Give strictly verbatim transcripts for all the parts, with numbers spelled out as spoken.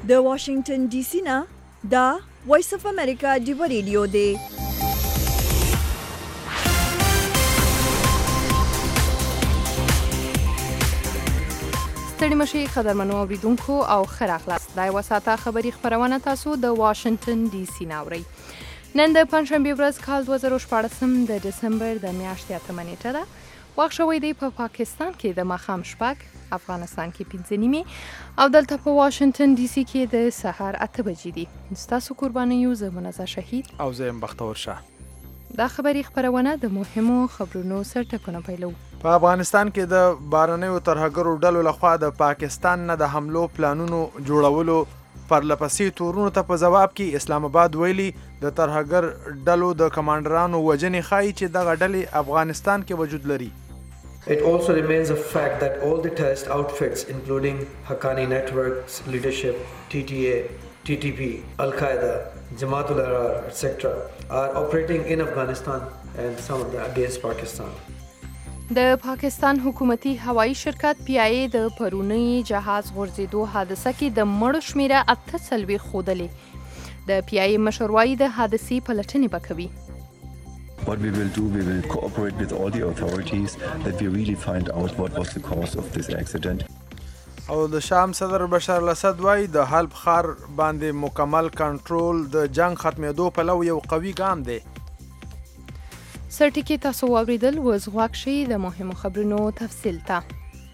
د واشنگټن ډي سي نه دا وایس اف امریکا ډیو ریډیو دی. ستړي مشي قدرمنو اوریدونکو او ښه راغلاست. دا یوه ساعته خبري خپرونه تاسو د واشنګټن ډي سي نه اورئ. نن د پنجشنبې ورځ کال دوه زره شپاړسم د ډسمبر د میاشتې اتمه نیټه ده. وخت شوی دی په پا پاکستان کې د ماښام شپږ، افغانستان کې پنځه نیمې او دلته په واشنګټن ډي سي کې د سهار اته بجې دي. ستاسو قربانیو زه منزه شهید او زه یم بختور شاه. دا خبري خپرونه د مهمو خبرونو سرټکونه پیلو. په افغانستان کې د بهرنیو ترهګرو ډلو لخوا د پاکستان نه د حملو پلانونو جوړولو پرلپسې تورونو ته په ځواب کې اسلام آباد ویلي د ترهګر ډلو د کمانډرانو وژنې ښایي چې دغه ډلې افغانستان کې وجود لري. It also remains a fact that all the terrorist outfits, including Haqqani Network's leadership, T T A, T T P, Al-Qaeda, Jamaat ul-Ahrar, et cetera, are operating in Afghanistan and some of them against Pakistan. د پاکستان حکومتي هوایی شرکت پی آی ای د پرونی جهاز غورځېدو حادثه کې د مړو شمیره اته څلوېښت ښودلې. د پی آی ای مشر وایي د حادثې پلټنې به کوي. What we will do, we will cooperate with all the authorities that we really find out what was the cause of this accident. او د شام صدر بشار الاسد وایي د حلب ښار باندې مکمل کنټرول د جنگ ختمېدو پلو یو قوي ګام دی. سرټیکي تاسو واوریدل، اوس غوږ شئ د مهمو خبرونو تفصیل ته.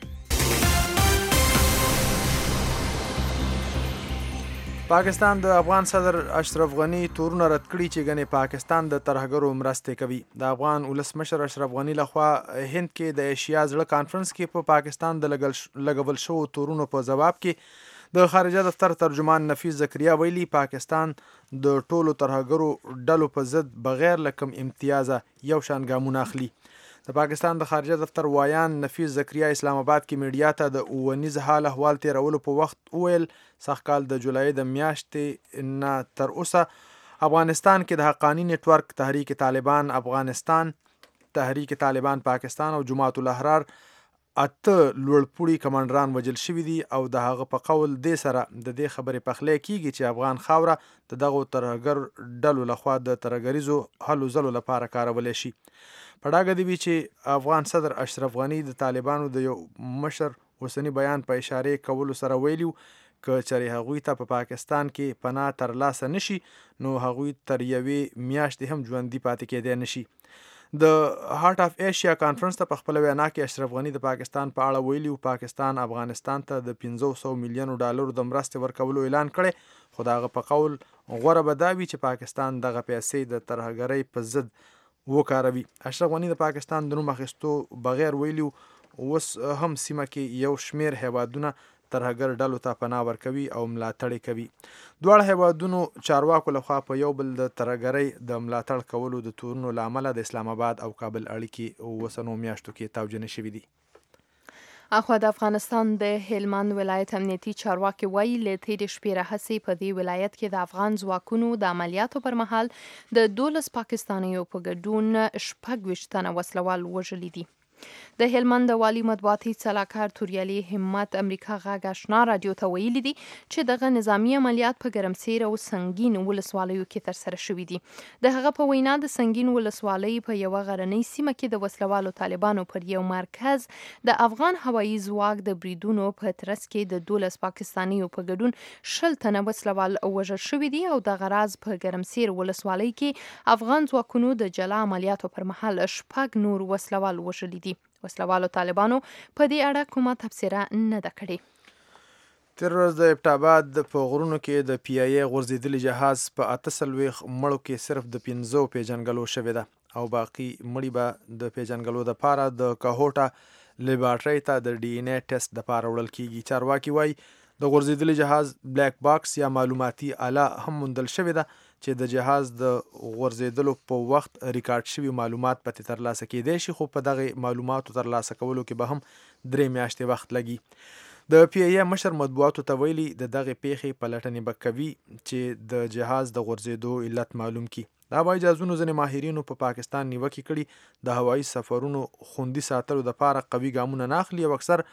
پاکستان د افغان صدر اشرف غنی تورونه رد کړي چې ګنې پاکستان د ترهګرو مرستې کوي. د افغان ولسمشر اشرف غنی لخوا هند کې د ایشیا زړه کانفرنس کې په پاکستان د لګول شوو تورونو په ځواب کې د خارجه دفتر ترجمان نفیس زکریا ویلي پاکستان د ټولو ترهګرو ډلو په ضد بغیر له کوم امتیازه یو شان ګامونه اخلي. د پاکستان د خارجه دفتر وایان نفیس زکریا اسلام آباد کې میډیا ته د اوونیز حال احوال تیرولو په وخت وویل سږکال د جولای د میاشتې نه تر اوسه افغانستان کې د حقانی نیټورک، تحریک طالبان افغانستان، تحریک طالبان پاکستان او جماعت الاحرار اته لوړپوړي کمانډران وژل شوي دي او د هغه په قول دې سره د دې خبرې پخلی کیږي چې افغان خاوره د دغو ترهګر ډلو لخوا د ترهګریزو هلو ځلو لپاره کارولی شي. په ډاګه دې وي چې افغان صدر اشرف غنی د طالبانو د یو مشر اوسني بیان په اشارې کولو سره ویلي که چېرې هغوی ته په پاکستان کې پناه ترلاسه نشي نو هغوی تر یوې میاشتې هم ژوندي پاتې کېدی نشي. د هارت اف ایشیا کانفرنس ته په خپله وینا کې اشرف غنی د پاکستان په اړه ویلي پاکستان افغانستان ته د پنځه سوه میلیونو ډالرو د مرستې ورکولو اعلان کړی، خو د هغه په قول غوره به دا وي چې پاکستان دغه پیسې د ترهګرۍ په ضد وکاروي. اشرف غنی د پاکستان د نوم اخیستو بغیر ویلي اوس هم سیمه کې یو شمیر هیوادونه ترهګر ډلو ته پناه ورکوي او ملاتړ کوي. دواړه هیوادونو چارواکو لخوا په یو بل د ترهګرۍ د ملاتړ کولو د تورونو له امله د اسلام آباد او کابل اړیکې اوسنو میاشتو کې توجیه شوي دي. اخوا د افغانستان د هلمند ولایت امنیتي چارواکي وایي له تېرې شپې راهیسې په دې ولایت کې د افغان ځواکونو د عملیاتو پر مهال د دولس پاکستانیو په ګډون شپږ ویشت تنه وسلوال وژلي دي. د هلمند د والي مطبوعاتي سلاکار توریالي همت امریکا غږ آشنا رادیو ته ویلي دي چې دغه نظامی عملیات په ګرمسیر او سنگین ولسوالیو کې ترسره شوي دي. د هغه په وینا د سنگین ولسوالۍ په یوه غرنۍ سیمه کې د وسلوالو طالبانو پر یو مرکز د افغان هوایي ځواک د بریدونو په ترڅ کې د دولس پاکستانیو په ګډون شل تنه وسلوال وژل شوي دي او دغه راز په ګرمسیر ولسوالۍ کې افغان ځواکونو د جلا عملیاتو پر مهال شپږ نور وسلوال وژلي دي. وسلوالو طالبانو په دې اړه کومه تبصره نه ده کړې. تېره ورځ د ابټاباد په غرونو کې د پی آی ای غورځېدلي جهاز په اته څلوېښت مړو کې صرف د پنځو پیژنګلو شوې ده او باقي مړي به د پیژنګلو دپاره د کهوټه لیبارټرۍ ته د ډي ان اے ټیسټ دپاره وړل کیږي. چارواکي وایي د غورځېدلي جهاز بلیک باکس یا معلوماتي آله هم موندل شوې ده چې د جهاز د غورځېدلو په وخت ریکارډ شوي معلومات پکې ترلاسه کیدای شي، خو په دغه معلوماتو ترلاسه کولو کې به هم درې میاشتې وخت لګي. د پی ای ای مشر مطبوعاتو ته ویلي د دغې پیښې پلټنې به کوي چې د جهاز د غورځېدو علت معلوم کړي. د هوایي جهازونو ځینې ماهرینو په پاکستان نیوکې کړي د هوایي سفرونو خوندي ساتلو دپاره قوي ګامونه نه اخلي او اکثر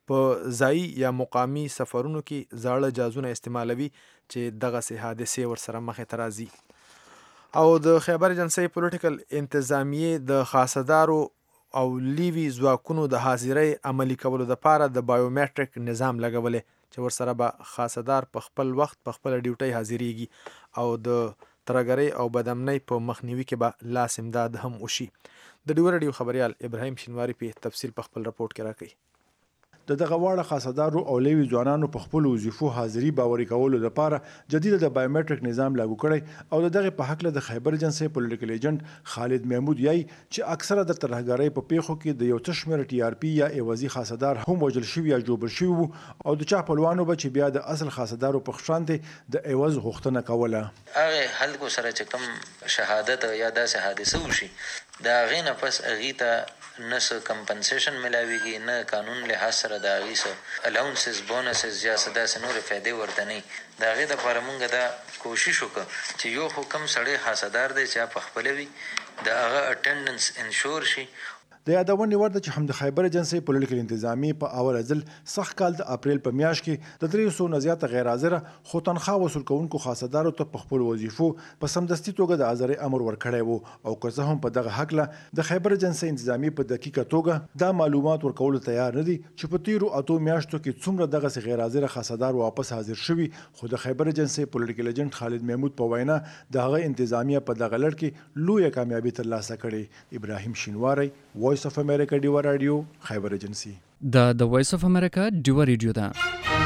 په ځایي یا مقامي سفرونو کې زاړه جازونه استعمالوي چې دغسې حادثې ورسره مخې ته راځي. او د خیبر ایجنسۍ پولیټیکل انتظامیې د خاصدارو او لیوي ځواکونو د حاضرۍ عملي کولو دپاره د بایومټریک نظام لګولی چې ورسره به خاصدار په خپل وخت په خپله ډیوټۍ حاضریږي او د ترهګرۍ او بدامنۍ په مخنیوي کې به لاس امداد هم وشي. د ډیوه راډیو خبریال ابراهیم شینواري په تفصیل په خپل رپورټ کې راکوي. د دغه واړه خاصدارو او لیوي ځوانانو په خپل وظیفو حاضري باوري کولو لپاره جدید د بایومټریک نظام لاګو کړی او دغه په حق له د خیبر ایجنسۍ پولیټیکل ایجنټ خالد محمود یای چې اکثره د ترهګرۍ په پیښو کې د یو څه شمېر ټي آر پي یا ایوازي خاصدار هم وژل شوي یا جوبل شوي وو او د چا خپلوانو به چې بیا د اصل خاصدارو په شانتې د ایواز غوښتنه کوله. هغه خلکو سره چې کوم شهادت یا داسې حادثه وشي د هغې نه پس هغې ته نه څه کمپنسیشن ملاویږي نه قانون لحاظ سره د هغې څه الاونسز بونسز یا څه داسې نورې فایدې ورته نه وي. د هغې دپاره مونږ دا کوشش وکړو چې یو خو کوم سړی حاصدار دی چې په خپله وي د هغه اټنډنس انشور شي. د یادونې وړ ده چې هم د خیبر ایجنسۍ پولیټیکل انتظامیې په اوله ځل سخت کال د اپریل په میاشت کې د درې سوو نه زیاته غیر حاضره خو تنخواه وصول کوونکو خاصدارو ته په خپلو وظیفو په سمدستي توګه د ازارۍ امر ورکړی و او که څه هم په دغه هکله د خیبر ایجنسۍ انتظامیې په دقیقه توګه دا معلومات ورکولو تیار نه دي چې په تیرو اتو میاشتو کې څومره دغسې غیر حاضره خاصدار واپس حاضر شوي. خو د خیبر ایجنسۍ پولیټیکل ایجنټ خالد محمود په وینا د هغه انتظامیه په دغه لړ کې لویه کامیابي ترلاسه کړې. ابراهیم شینواری، وایس اف امریکا، ډیوه راډیو، خیبر ایجنسي. دا د وایس اف امریکا ډیوه راډیو ده.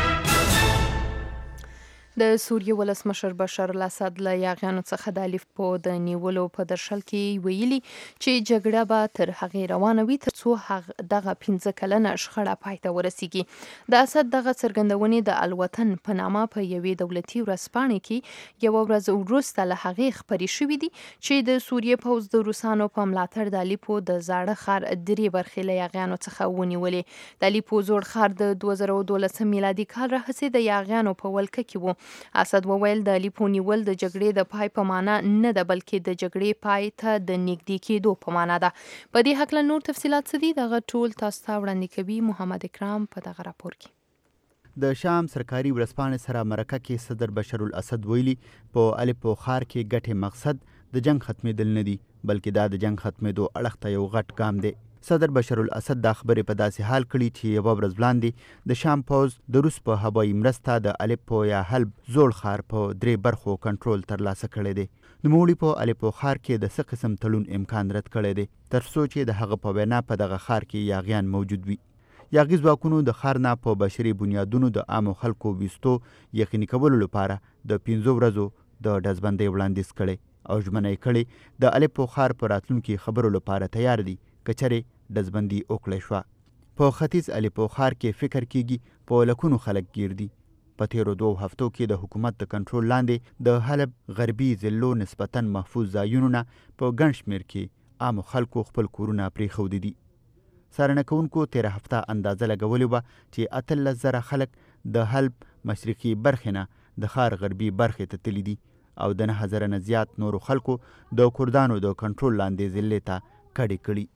د سوریې ولسمشر بشار الاسد له یاغیانو څخه د الیپو د نیولو په درشل کې ویلي چې جګړه به تر هغې روانه وي تر څو دغه پنځه کلنه شخړه پای ته ورسیږي. د اسد دغه څرګندونې د الوطن په نامه په یوې دولتي ورځپاڼې کې یوه ورځ وروسته له هغې خپرې شوي دي چې د سوریې پوځ د روسانو په ملاتړ د الیپو د زاړه ښار درې برخې له یاغیانو څخه ونیولې. د الیپو زوړ ښار د دوه زره دولسم میلادي کال راهیسې د یاغیانو په ولکه کې و. اسد وویل د الیپو نیول د جګړې د پای په معنا نه ده بلکې د جګړې پای ته د نږدې کېدو په معنا ده. په دې هکله نور تفصیلات څه دي دغه ټول تاسو ته وړاندې کوي محمد اکرام په دغه راپور کې. د شام سرکاري ورځپاڼې سره مرکه کې صدر بشار الاسد ویلي په الیپو ښار کې ګټې مقصد د جنگ ختمېدل نه دي بلکې دا د جنگ ختمېدو اړخ ته یو غټ ګام دی. صدر بشار الاسد دا خبرې په داسې حال کړي چې یوه ورځ وړاندې د شام پوځ د روس په هوایي مرسته د الیپو یا حلب زوړ ښار په درې برخو کنټرول ترلاسه کړی دی. نوموړي په الیپو ښار کې د څه قسم تړون امکان رد کړی دی تر څو چې د هغه په وینا په دغه ښار کې یاغیان موجود وي. یاغي ځواکونو د ښار نه په بشري بنیادونو د عامو خلکو ویستو یقیني کولو لپاره د پنځو ورځو د ډزبندۍ وړاندیز کړی او ژمنه یې کړې د الیپو ښار په راتلونکي خبرو لپاره تیار دي که چېرې ډزبندي وکړی شوه. په ختیځ الیپو ښار کې فکر کیږي په لکونو خلک ګیر دي. په تیرو دوو هفتو کې د حکومت د کنټرول لاندې د حلب غربي ضلعو نسبتاً محفوظ ځایونو نه په ګڼ شمېر کې عامو خلکو خپل کورونه پرېښودي دي. څارنه کوونکو تېره هفته اندازه لګولې وه چې اتلس زره خلک د حلب مشرقي برخې نه د ښار غربي برخې ته تللي دي او د نهه زره نه زیات نورو خلکو د کردانو د کنټرول لاندې ضلعې ته کډې کړي.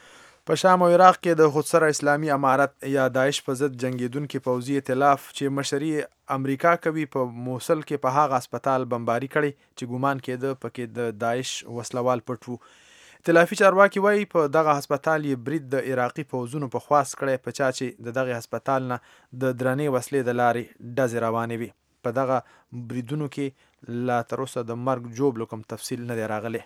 په شام او عراق کې د خودسره اسلامي امارت یا داعش په ضد جنګیدونکي پوځي ائتلاف چې مشري امریکا کوي په موصل کې په هغه هسپتال بمباري کړی چې ګومان کېده پکې د داعش وسلوال پټ وو. ائتلافي چارواکي وایي په دغه هسپتال یې برید د عراقي پوځونو په خواست کړی په چا چې د دغه هسپتال نه د درنې وسلې د لارې ډزې روانې وي. په دغه بریدونو کې لا تر اوسه د مرګ جوړ کوم تفصیل نه دی راغلی.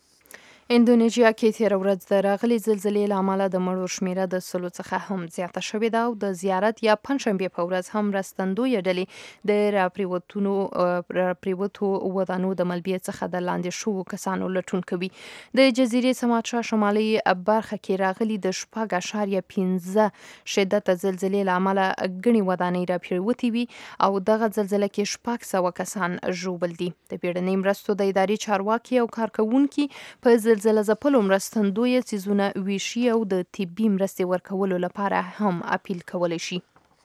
اندونیزیا کې تېره ورځ د راغلي زلزلې له امله د مړو شمېره د سلو څخه هم زیاته شوې ده او د زیارت یا پنجشنبې په ورځ هم مرستندویه ډلې د راپریوتونو راپریوتو ودانو د ملبیې څخه د لاندې شوو کسانو لټون کوي. د جزیرې سماچا شمالي برخه کې راغلي د شپږ اعشاریه پنځه شدته زلزلې له امله ګڼې ودانۍ راپریوتې وي او دغه زلزله کې شپږ سوه کسان ژوبل دي. د بیړنۍ مرستو د ادارې چارواکي او کارکوونکي په زلزله ځپلو مرستندویه څیزونه ویشي او د طبي مرستې ورکولو لپاره هم اپیل کولی شي.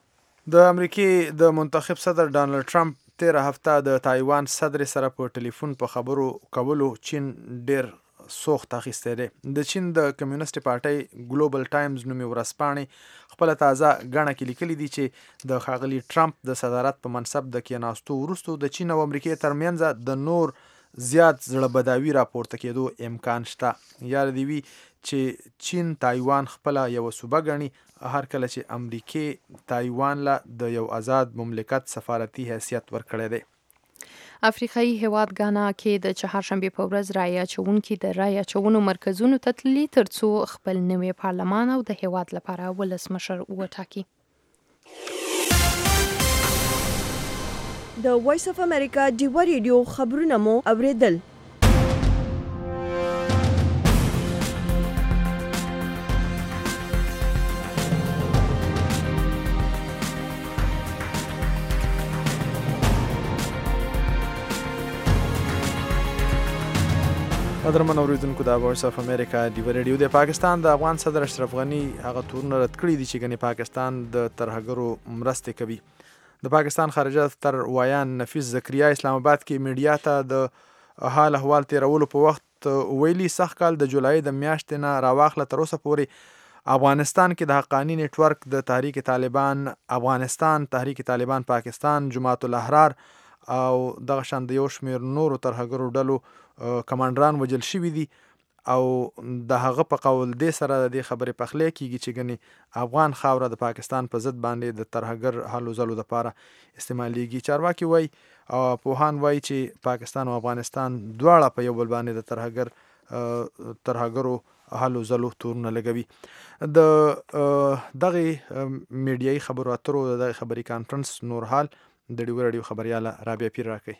د امریکې د منتخب صدر ډانلډ ټرمپ تېره هفته د تایوان صدر سره په ټلیفون په خبرو کولو چین ډیر سوخت اخیستی دی. د چین د کمیونست پارټۍ ګلوبل ټایمز نومي ورځپاڼې خپله تازه ګڼه کې لیکلي دي چې د ښاغلي ټرمپ د صدارت په منصب د کېناستو وروستو د چین او امریکې ترمنځ د نور زیات زړه بداوي راپورته کېدو امکان شته. یاد دې وي چې چین تایوان خپله یوه صوبه ګڼي هر کله چې امریکې تایوان له د یو آزاد مملکت سفارتي حیثیت ورکړی دی. افریقایي هیواد غانا کې د چهارشنبې په ورځ رایې اچوونکي د رایې اچونو مرکزونو ته تللي ترڅو خپل نوی پارلمان او د هیواد لپاره ولسمشر وټاکي. د وایس اف امریکا ډیوا ریډیو خبرونه مو اوریدل. قدرمن اوریدونکو د وایس اف امریکا ډیوا ریډیو د پاکستان د افغان صدر اشرف غنی هغه تورونه رد کړي دي چې ګنې پاکستان د ترهګرو مرستې کوي. د پاکستان خارجه دفتر وایان نفیس زکریا اسلام آباد کې میډیا ته د حال احوال تیرولو په وخت ویلي سخت کال د جولای د میاشتې نه راواخله تر اوسه پورې افغانستان کې د حقانی نیټورک د تحریک طالبان افغانستان، تحریک طالبان پاکستان، جماعت الاحرار او دغه شان د یو شمېر نورو ترهګرو ډلو کمانډران وژل شوي دي او د هغه په قول دې سره د دې خبرې پخلی کیږي چې ګنې افغان خاوره د پاکستان په ضد باندې د ترهګر هلو ځلو دپاره استعمالیږي. چارواکي وایي او پوهان وایي چې پاکستان او افغانستان دواړه په یو بل باندې د ترهګر ترهګرو هلو ځلو تورونه لګوي. د دغې میډیایي خبرو اترو د دغې خبري کانفرنس نور حال د ډیوا راډیو خبریاله رابعه پیر راکوي.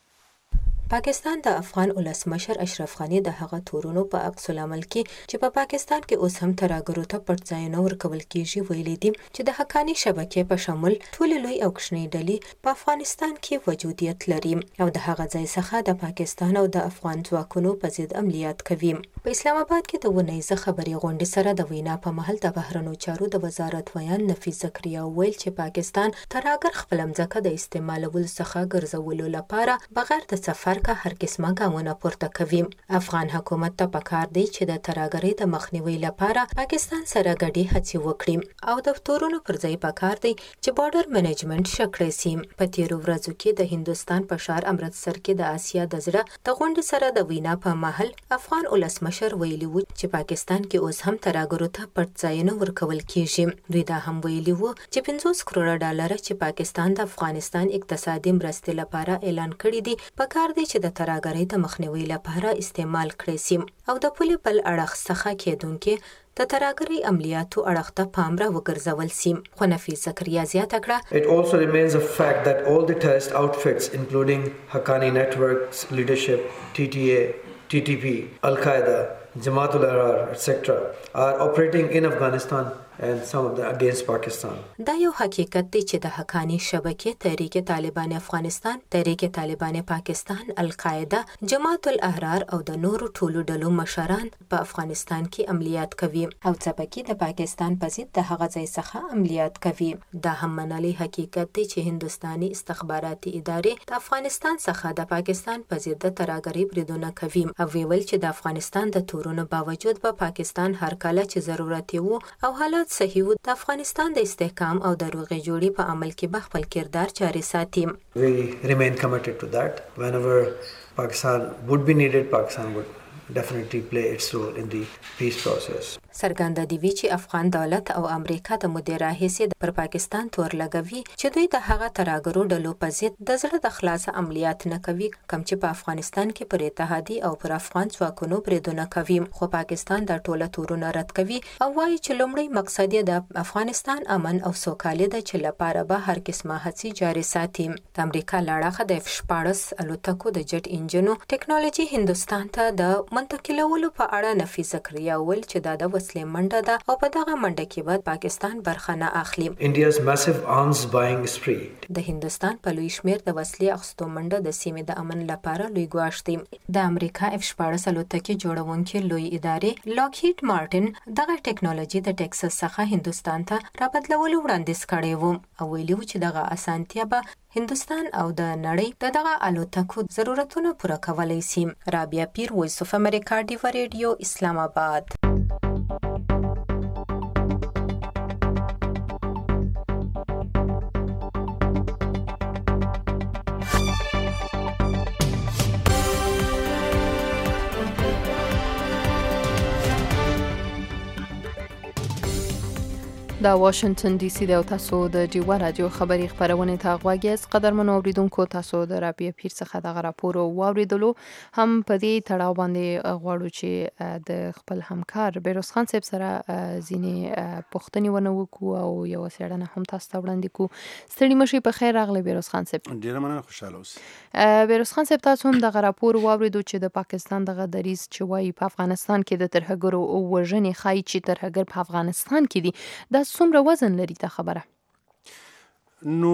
پاکستان د افغان ولسمشر اشرف غنی د هغه تورونو په عکس العمل کې چې په پاکستان کې اوس هم ترهګرو ته پټ ځایونه ورکول کیږي ویلي دي چې د حقانی شبکې په شمول ټولې لوی او کوچنۍ ډلې په افغانستان کې وجودیت لري او د هغه ځای څخه د پاکستان او د افغان ځواکونو په ضد عملیات کوي. په اسلام آباد کې د ونیزه خبري غونډې سره د وینا په محل د بهرنیو چارو د وزارت ویان نفیس زکریا ویل چې پاکستان ترهګر خپل مځکه د استعمالولو څخه ګرځولو لپاره بغیر د سفر کا هر قسمه ګامونه پورته کوي. افغان حکومت ته پکار دی چې د ترهګرۍ د مخنیوي لپاره پاکستان سره ګډې هڅې وکړي او د تورونو پر ځای پکار دی چې بارډر منیجمنت شکړی سي. په تیرو ورځو کې د هندوستان په ښار امرتسر کې د آسیا د زړه د غونډې سره د وینا په محل افغان ولسمشر ویلي و چې پاکستان کې اوس هم ترهګرو ته پټ ځایونه ورکول کیږي. دوی دا هم ویلي و چې پنځوس کروړه ډالر چې پاکستان د افغانستان اقتصادي مرستې لپاره اعلان کړي دي پکار دی چې د ترهګرۍ د مخنیوي لپاره استعمال کړي سي او د پولې بل اړخ څخه کېدونکي د ترهګرۍ عملیاتو اړخ ته پام را وګرځول سي. خو نفیس زکریا زیاته کړه It also remains a fact that all the terrorist outfits including Haqqani Network's leadership, T T A, T T P, Al-Qaeda, Jamaat al-Ahrar, et cetera are operating in Afghanistan and some of them against Pakistan. دا یو حقیقت دی چې د حقانی شبکې تحریک طالبان افغانستان، تحریک طالبان پاکستان، القاعده، جماعت الاحرار او د نورو ټولو ډلو مشران په افغانستان کې عملیات کوي او څپکي د پاکستان په ضد د هغه ځای څخه عملیات کوي. دا هم منلي حقیقت دی چې هندوستاني استخباراتي ادارې د افغانستان څخه د پاکستان په ضد د ترهګرۍ بریدونه کوي او ویل چې د افغانستان د تورونو باوجود په پاکستان هر کله چې ضرورت وو او حالات صحیح وو د افغانستان د استحکام او د روغې جوړې په عمل کې به خپل کردار جاري ساتي. We remain committed to that. Whenever Pakistan would be needed, Pakistan would definitely play its role in the peace process. څرګنده دی وی چې افغان دولت او امریکا د مدیره حیثیت پر پاکستان تور لګوي چې دوی د هغه ترهګرو ډلو په ضد د زړه د خلاص عملیات نه کوي کوم چې په افغانستان کې پر اتحادي او پر افغان ځواکونو بریدونه کوي. خو پاکستان د ټوله تورونه رد کوي او وایي چې لومړی مقصد یې د افغانستان امن او سوکالي ده چې لپاره به هر قسمه هڅې جاري ساتي. د امریکا لاړه د اف شپاړس الوتکو د جټ انجنونو ټیکنالوژي هندوستان ته د منتقلولو په اړه نفیس زکریا ویل چې دا د وسلې منډه ده او په دغه منډه کې به پاکستان برخه نه اخلي. India's massive arms buying spree. د هندوستان په لوی شمیر د وسلې اخیستو منډه د سیمې د امن لپاره لوی ګواښ دی. د امریکا اف شپاړس الوتکې جوړونکي لوی ادارې لاکهید مارټن دغه ټیکنالوژي د ټکساس څخه هندوستان ته را بدلولو وړاندیز کړی و او ویلي و چې دغه اسانتیا به هندوستان او د نړۍ د دغه الوتکو ضرورتونه پوره کولی شي. رابعه پیر، وایس اف امریکا، ډیوا ریډیو، اسلام آباد. دا واشنگټن ډي سي د تاسو د ډیوا رادیو خبري خبرونه ته غوږیاست. قدرمنو اوریدونکو، تاسو د رابعه پیر څخه د راپور واوریدلو. هم په دې تړاو باندې غواړو چې د خپل همکار بیروز خان صاحب سره ځینې پوښتنې ونه وکړو او یو څېړنه هم تاسو ته وړاندې کړو. ستړي مشي، په خیر راغلی بیروز خان صاحب. ډیره مننه، خوشاله اوسئ. بیروز خان صاحب، تاسو هم د راپور واوریدو چې د پاکستان دغه دریځ چې وایي په افغانستان کې د ترهګرو وژنې ښایي چې ترهګر په افغانستان کې دي. دا څومره وزن لري دا خبره؟ نو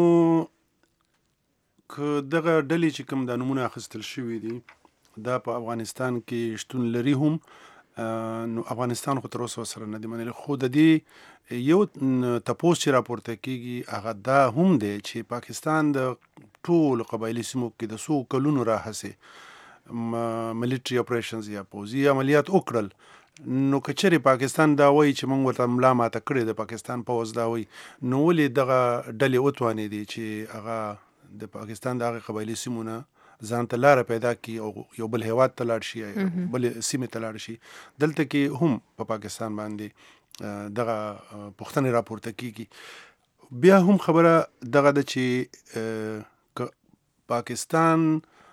که دغه ډلې چې کوم د نمونه اخیستل شوي دي دا په افغانستان کې شتون لري هم، نو افغانستان خو تر اوسه سره نه دی منلی. خو د دې یو تپوس چې راپورته کیږي هغه دا هم دی چې پاکستان د ټول قبایلي سیمو کې د څو کلونو راهیسې ملیټري اپریشنز یا پوځي عملیات وکړل. نو که چېرې پاکستان دا وایي چې موږ ورته ملا ماته کړې د پاکستان پوځ دا وایي، نو ولې دغه ډلې وتوانېدې چې هغه د پاکستان د هغې قبایلي سیمو نه ځان ته لاره پیدا کړي او یو بل هیواد ته لاړ شي، بلې سیمې ته لاړ شي. دلته کې هم په پاکستان باندې دغه پوښتنې راپورته کیږي. بیا هم خبره دغه ده چې که پاکستان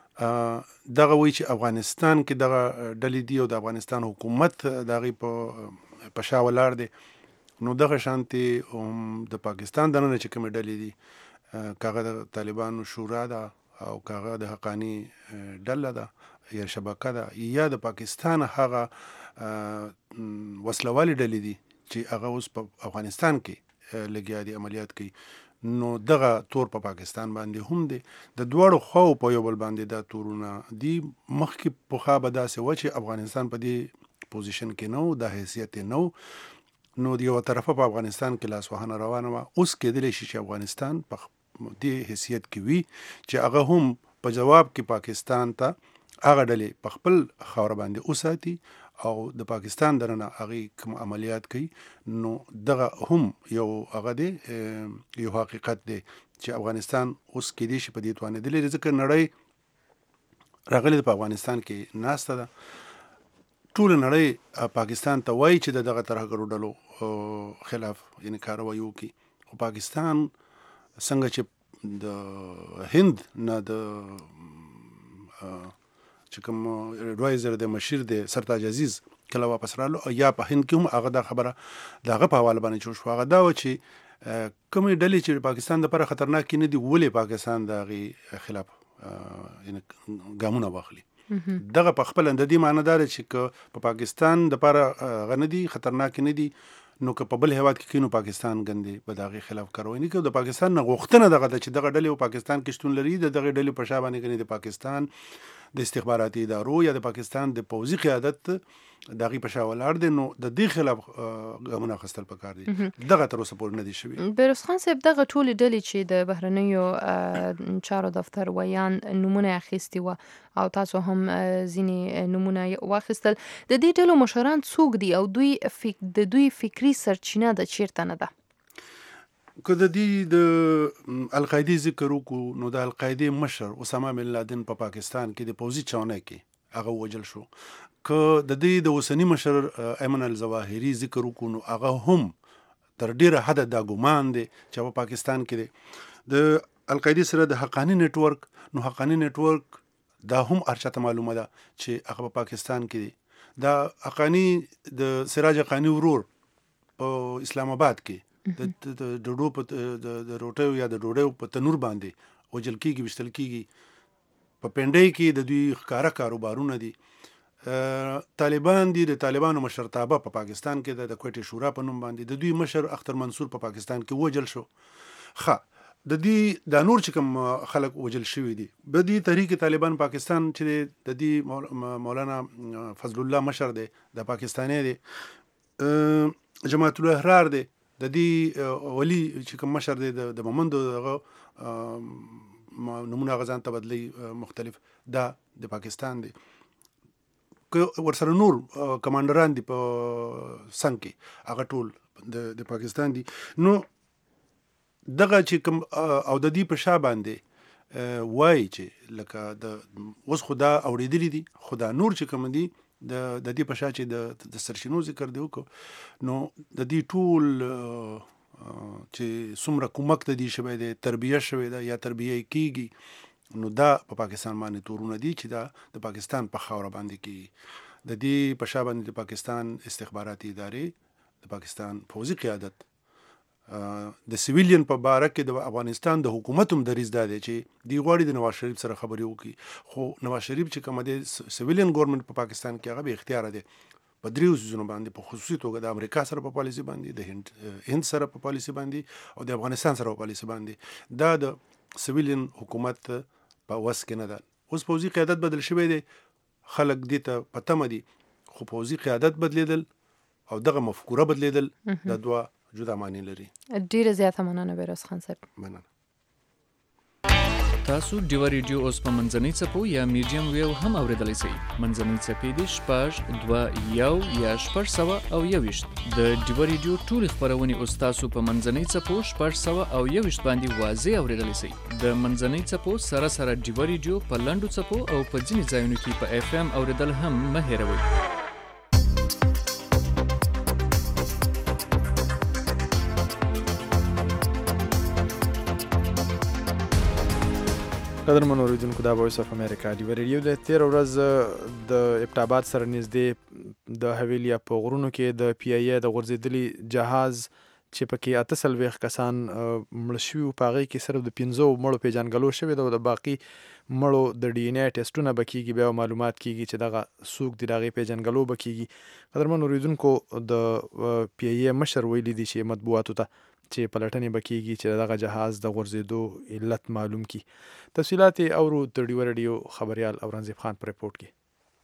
دغه وایي چې افغانستان کې دغه ډلې دي او د افغانستان حکومت د هغې په په شا ولاړ دی، نو دغه شانتې هم د پاکستان دننه چې کومې ډلې دي، که هغه د طالبانو شورا ده او که هغه د حقاني ډله ده یا شبکه ده یا د پاکستان هغه وسلوالې ډلې دي چې هغه اوس په افغانستان کې لګیا دي عملیات کوي، نو دغه تور په پاکستان باندې هم دی. د دواړو خواو په یو بل باندې دا تورونه دي. مخکې پخوا به داسې و چې افغانستان په دې پوزیشن کې نه و، دا حیثیت یې نه و، نو د یوه طرفه په افغانستان کې لاسوهنه روانه وه. اوس کېدلی شي چې افغانستان په دې حیثیت کې وي چې هغه هم په جواب کې پاکستان ته هغه ډلې په خپل خاوره باندې وساتي او د پاکستان دننه هغې کوم عملیات کوي. نو دغه هم یو هغه دی، یو حقیقت دی چې افغانستان اوس کېدای شي په دې توانېدلی دی، ځکه نړۍ راغلې په افغانستان کې ناسته ده. ټوله نړۍ پاکستان ته وایي چې د دغه ترهګرو ډلو خلاف یعنې کاروایي وکړي. خو پاکستان څنګه چې د هند نه د چې کوم اډوایزر د مشیر د سرتاج عزیز کله واپس رالو، یا په هند کې هم هغه دا خبره د هغه په حواله باندې جوړ شو. هغه دا و چې کومې ډلې چې پاکستان دپاره خطرناکې نه دي، ولې پاکستان د هغې خلاف ګامونه واخلي. دغه په خپله د دې معنی دا ده چې که په پاکستان دپاره هغه نه دي، خطرناکې نه دي، نو که په بل هیواد کې کینو پاکستان ګندې به د هغې خلاف کاروي نه کوي. د پاکستان نه غوښتنه دغه ده چې دغه ډلې په پاکستان کې شتون لري، د دغې ډلې په شا باندې ګنې د پاکستان د استخباراتي ادارو یا د پاکستان د پوځي قیادت د هغې په شا ولاړ دی. نو د دې خلاف ګامونه اخیستل پکار دي. دغه تر اوسه پورې نه دي شوي. بیروز خان صاحب، دغه ټولې ډلې چې د بهرنیو چارو دفتر ویان نومونه اخیستي وه او تاسو هم ځینې نومونه واخیستل، د دې ډلو مشران څوک دي او دوی د دوی فکري سرچینه د چیرته نه ده؟ که د دې د القاعدې ذکر وکړو، نو د القاعدې مشر اسامه بن لادن په پاکستان کې د پوځي چاونۍ کې هغه ووژل شو. که د دې د اوسني مشر ایمن الظواهري ذکر وکړو، نو هغه هم تر ډیره حده دا ګمان دی چې په پاکستان کې دی. د القاعدې سره د حقاني نیټورک، نو حقاني نیټورک دا هم هر چاته معلومه ده چې هغه په پاکستان کې دی. دا حقاني د سراج حقاني ورور په اسلام آباد کې د ډوډو په د روټیو یا د ډوډیو په تنور باندې وژل کېږي، ویشتل کېږي. په پنډۍ کې د دوی ښکاره کاروبارونه دي. طالبان دي، د طالبانو مشرتابه په پاکستان کې د کویټې شورا په نوم باندې د دوی مشر اختر منصور په پاکستان کې وژل شو. ښه، د دې دا نور چې کوم خلک وژل شوي دي، د دې تحریک طالبان پاکستان چې د دې مولانا فضل الله مشر دی، د پاکستانی دی، جماعت الاحرار دی، د دې ولی چې کوم مشر دی د مومندو دغه نمونه غزان ته بدلی مختلف دا د پاکستان دی. که ورسره نور کمانډران دي په څنګ کې هغه ټول د د پاکستان دي، نو دغه چې کوم او د دې په شا باندې وایي چې لکه د اوس خدا اوریدلی دي، خدا نور چې کوم دي د د دې په شا چې د سرچینو ذکر دی وکړو، نو د دې ټول چې څومره کومک ته دي شوی دی، تربیه شوی ده یا تربیه کیږي، نو دا په پاکستان باندې تورونه دي چې دا د پاکستان په خاوره باندې کې د دې په شا باندې د پاکستان استخباراتي ادارې، د پاکستان پوځي قیادت، د سیویلین په باره کې د افغانستان د حکومت هم دریځ دا دی چې دی غواړي د نواز شریف سره خبرې وکړي، خو نواز شریف چې کومه دی سیویلین ګورنمنت په پاکستان کې هغه به اختیار دی په دریو څیزونو باندې، په خصوصي توګه د امریکا سره په پالیسي باندې، د هند هند سره په پالیسي باندې، او د افغانستان سره په پالیسي باندې. دا د سیویلین حکومت په وس کې نه ده. اوس پوځي قیادت بدل شوی دی، خلک دې ته په تمه دي، خو پوځي قیادت بدلیدل او دغه مفکوره بدلیدل د دوه جدا معنی لري. ډیره زیاته مننه بیروز خان صاحب. مننه. تاسو ډیو ریډیو اوس په منځنۍ څپو یا میډیم ویو هم اوریدلی شئ. منځنۍ څپې دي شپږ دوه یو یا شپږ سوه او یوویشت. د ډیو ریډیو ټولې خپرونې اوس تاسو په منځنۍ څپو شپږ سوه او یوویشت باندې واضح اوریدلی شئ. د منځنۍ څپو سره سره ډیو ریډیو په لنډو څپو او په ځینې ځایونو کې په اف ام اوریدل هم مه هیروئ. قدرمن اوریدونکو، دا وایس اف امریکا ډیو ریډیو د تیر ورځ د ابټاباد سره نږدې د حویلیا په غرونو کې د پی ای ای د غورځېدلي جهاز چې پکې اته څلوېښت کسان مړه شوي وو، په هغې کې صرف د پنځو مړو پیژنګلو شوې ده او د باقي مړو د ډي ان اے ټیسټونه به کېږي، بیا معلومات کېږي چې دغه څوک دي، د هغې پیژنګلو به کېږي. قدرمن اوریدونکو، د پی ای ای مشر ویلي دي چې مطبوعاتو ته چې پلټنې به کېږي چې دغه جهاز د غورځېدو علت معلوم کړي. تفصیلات یې اورو د ډیو ریډیو خبریال اورنګزیب خان په رپورټ کې.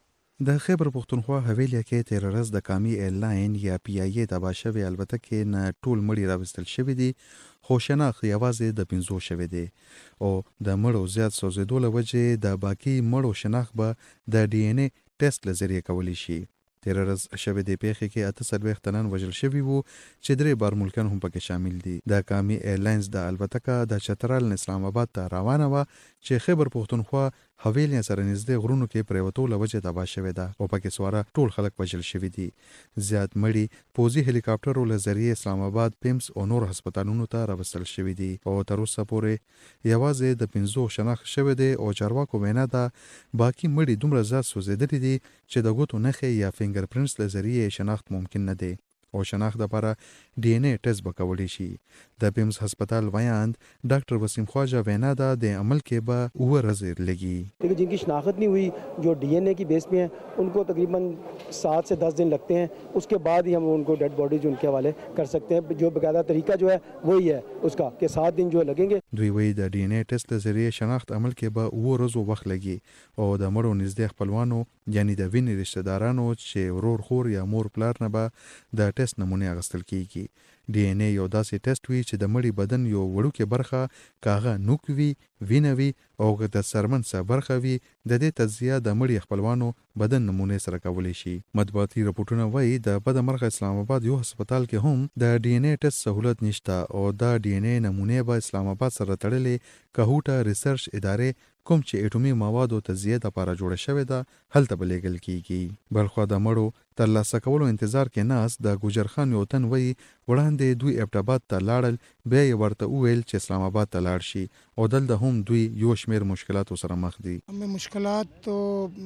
د خیبر پښتونخوا حویلیا کې تیر ورځ د کامي ایرلاین یا پی ای ای تباه شوې البته کې نه ټول مړي راوستل شوي دي، خو شناخت یوازې د پنځو شوی دی او د مړو زیات سوځېدو له وجې د باقي مړو شناخت به د ډي ان اے ټیسټ له ذریعې کولی شي. تیر ورځ شوې د پیښې کې اته څلوېښت تنان وژل شوي وو چې درې بارملکیان هم پکې شامل دي. د کامي ایرلاینز د البتکه د چترال اسلام آباد ته روانه وه چې خیبر پښتونخوا حویلیا سره نږدې غرونو کې پریوتو له وجې تباه شوې ده او پکې سواره ټول خلک وژل شوي دي. زیات مړي پوځي هلیکاپټرو له ذریعې اسلام آباد، پیمس او نور هسپتالونو ته راوستل شوي دي او تر اوسه پورې یوازې د پنځو شناخت شوی دی او چارواکو وینا ده باقي مړي دومره زیات سوځېدلي دي چې د ګوتو نښې یا فنګر پرنټس له ذریعې شناخت ممکن نه دی او شناخت لپاره D N A test بکولی شي. د پیمز هسپتال ویاند ڈاکٹر وسیم خواجہ وینا دا د عمل کے با اوہ رزیر لگی. جن کی شناخت نہیں ہوئی جو ڈی این اے کی بیس پہ ہیں ان کو تقریباً سات سے دس دن لگتے ہیں، اس کے بعد ہی ہم ان کو ڈیڈ باڈی جو ان کے حوالے کر سکتے ہیں. جو باقاعدہ طریقہ جو ہے وہی ہے اس کا کہ سات دن جو لگیں گے. دوی وی د D N A test له ذریعې شناخت عمل کې به اوه ورځو وخت لګي او د مړو نږدې خپلوانو یعنی د وینې رشتہ دارانو چې ورور خور یا مور پلار نه به د ټیسټ نمونه اخیستل کیږي. D N A یو داسې ټیسټ وي چې د مړي بدن یو وړوکې برخه کاغه نوک وي، وینه وي او که د سرمن څخه برخه وي د دې تجزیه د مړي خپلوانو بدن نمونه سره کولی شي. مطبوعاتي رپورټونه وایي د بدمرغه اسلام آباد یو هسپتال کې هم د D N A ټیسټ سہولت نشته او دا D N A نمونه به اسلام آباد سره تړلې کهوټه ریسرچ ادارې کوم چې اټومي موادو تجزیه لپاره جوړه شوې ده هلته به لیږل کیږي. بلخوا د مړو ترلاسه کولو انتظار کې ناس د ګوجر خان یو تن وایي وړاندې دوی ابټاباد ته لاړل، بیا یې ورته وویل چې اسلام آباد ته لاړ شي او دلته هم دوی یو شمیر مشکلاتو سره مخ دي. हमें मुश्किलात तो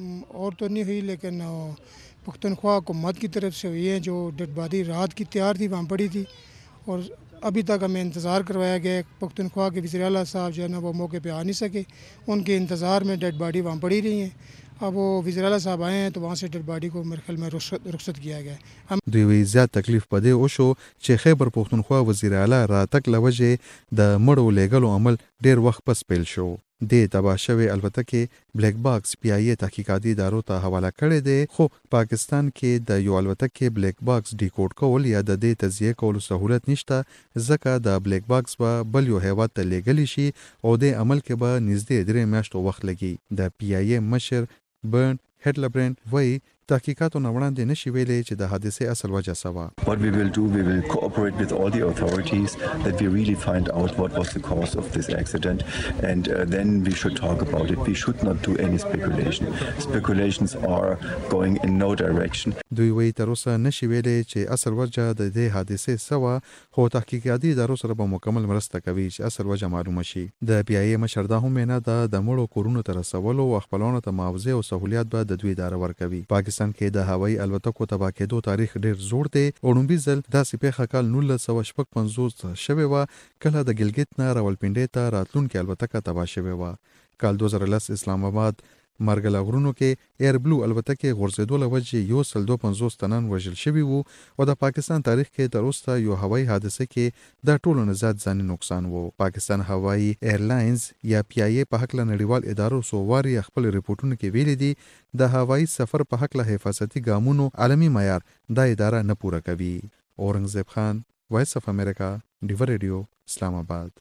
और तो नहीं हुई लेकिन पख्तूनख्वा हुकूमत की तरफ से हुई है. जो डेड बॉडी रात की तैयार थी वहाँ पड़ी थी और अभी तक हमें इंतज़ार करवाया गया. पख्तूनख्वा के वज़ीर आला साहब जो है ना वो मौके पे आ नहीं सके, उनके इंतज़ार में डेड बॉडी वहाँ पड़ी रही हैं. अब वो वज़ीर आला साहब आए हैं तो वहाँ से डेड बॉडी को मेरे ख्याल में रुखसत रुखसत किया गया है. دوی وی زیات تکلیف پدې وشو چې خیبر پښتونخوا وزیر اعلی راتګ لوجه د مړو لېګلو عمل ډیر وخت پس پیل شو. د تباه شوې الوتکې بلیک باکس پی آی ای تحقیقاتي ادارو ته حواله کړی دی، خو پاکستان کې د یو الوتکې بلیک باکس ډیکوډ کول یا د دې تجزیه کولو سهولت نشته، ځکه د بلیک باکس به بل یو هیواد ته لیږلی شي او د عمل کې به نږدې درې میاشتو وخت لګي. د پی آی ای مشر برن هډلبرند وایي تحقیقاتو نه وړاندې نشي ویلی چې د حادثې اصل وجه څه وه. What we will do, we will cooperate with all the authorities that we really find out what was the cause of this accident, and uh, then we should talk about it. We should not do any speculation. Speculations are going in no direction. دوی وایي تر اوسه نشي ویلی چې اصل وجه د دې حادثې څه وه، خو تحقیقاتي ادارو سره به مکمل مرسته کوي چې اصل وجه معلومه شي. د پی آی ای مشر دا هم وینا ده د مړو کورونو ته رسولو او خپلوانو ته معاوضې او سهولیات به د دوی اداره ورکوي. پاکستان کې د هوایي الوتکو تباه کېدو تاریخ ډیر زوړ دی او لومړي ځل داسې پیښه کال نولس سوه شپږ پنځوس شوې وه کله د ګلګت نه راولپنډۍ ته راتلونکې الوتکه تباه شوې وه. کال دوه زره لس اسلام آباد مرګله غرونو کې ایر بلو الوتکې غورځېدو له وجې یو سل دوه پنځوس تنان وژل شوي وو او د پاکستان تاریخ کې تر اوسه یو هوایي حادثه کې د ټولو نه زیات ځاني نقصان وو. پاکستان هوایي ایرلاینز یا پی آی ای په هکله نړیوال ادارو څو وارې خپل ریپورټونو کې ویلي دي د هوایي سفر په هکله حفاظتي ګامونو عالمي معیار دا اداره نه پوره کوي. اورنګزیب خان، وایس اف امریکا، ډیور ریډیو، اسلام آباد.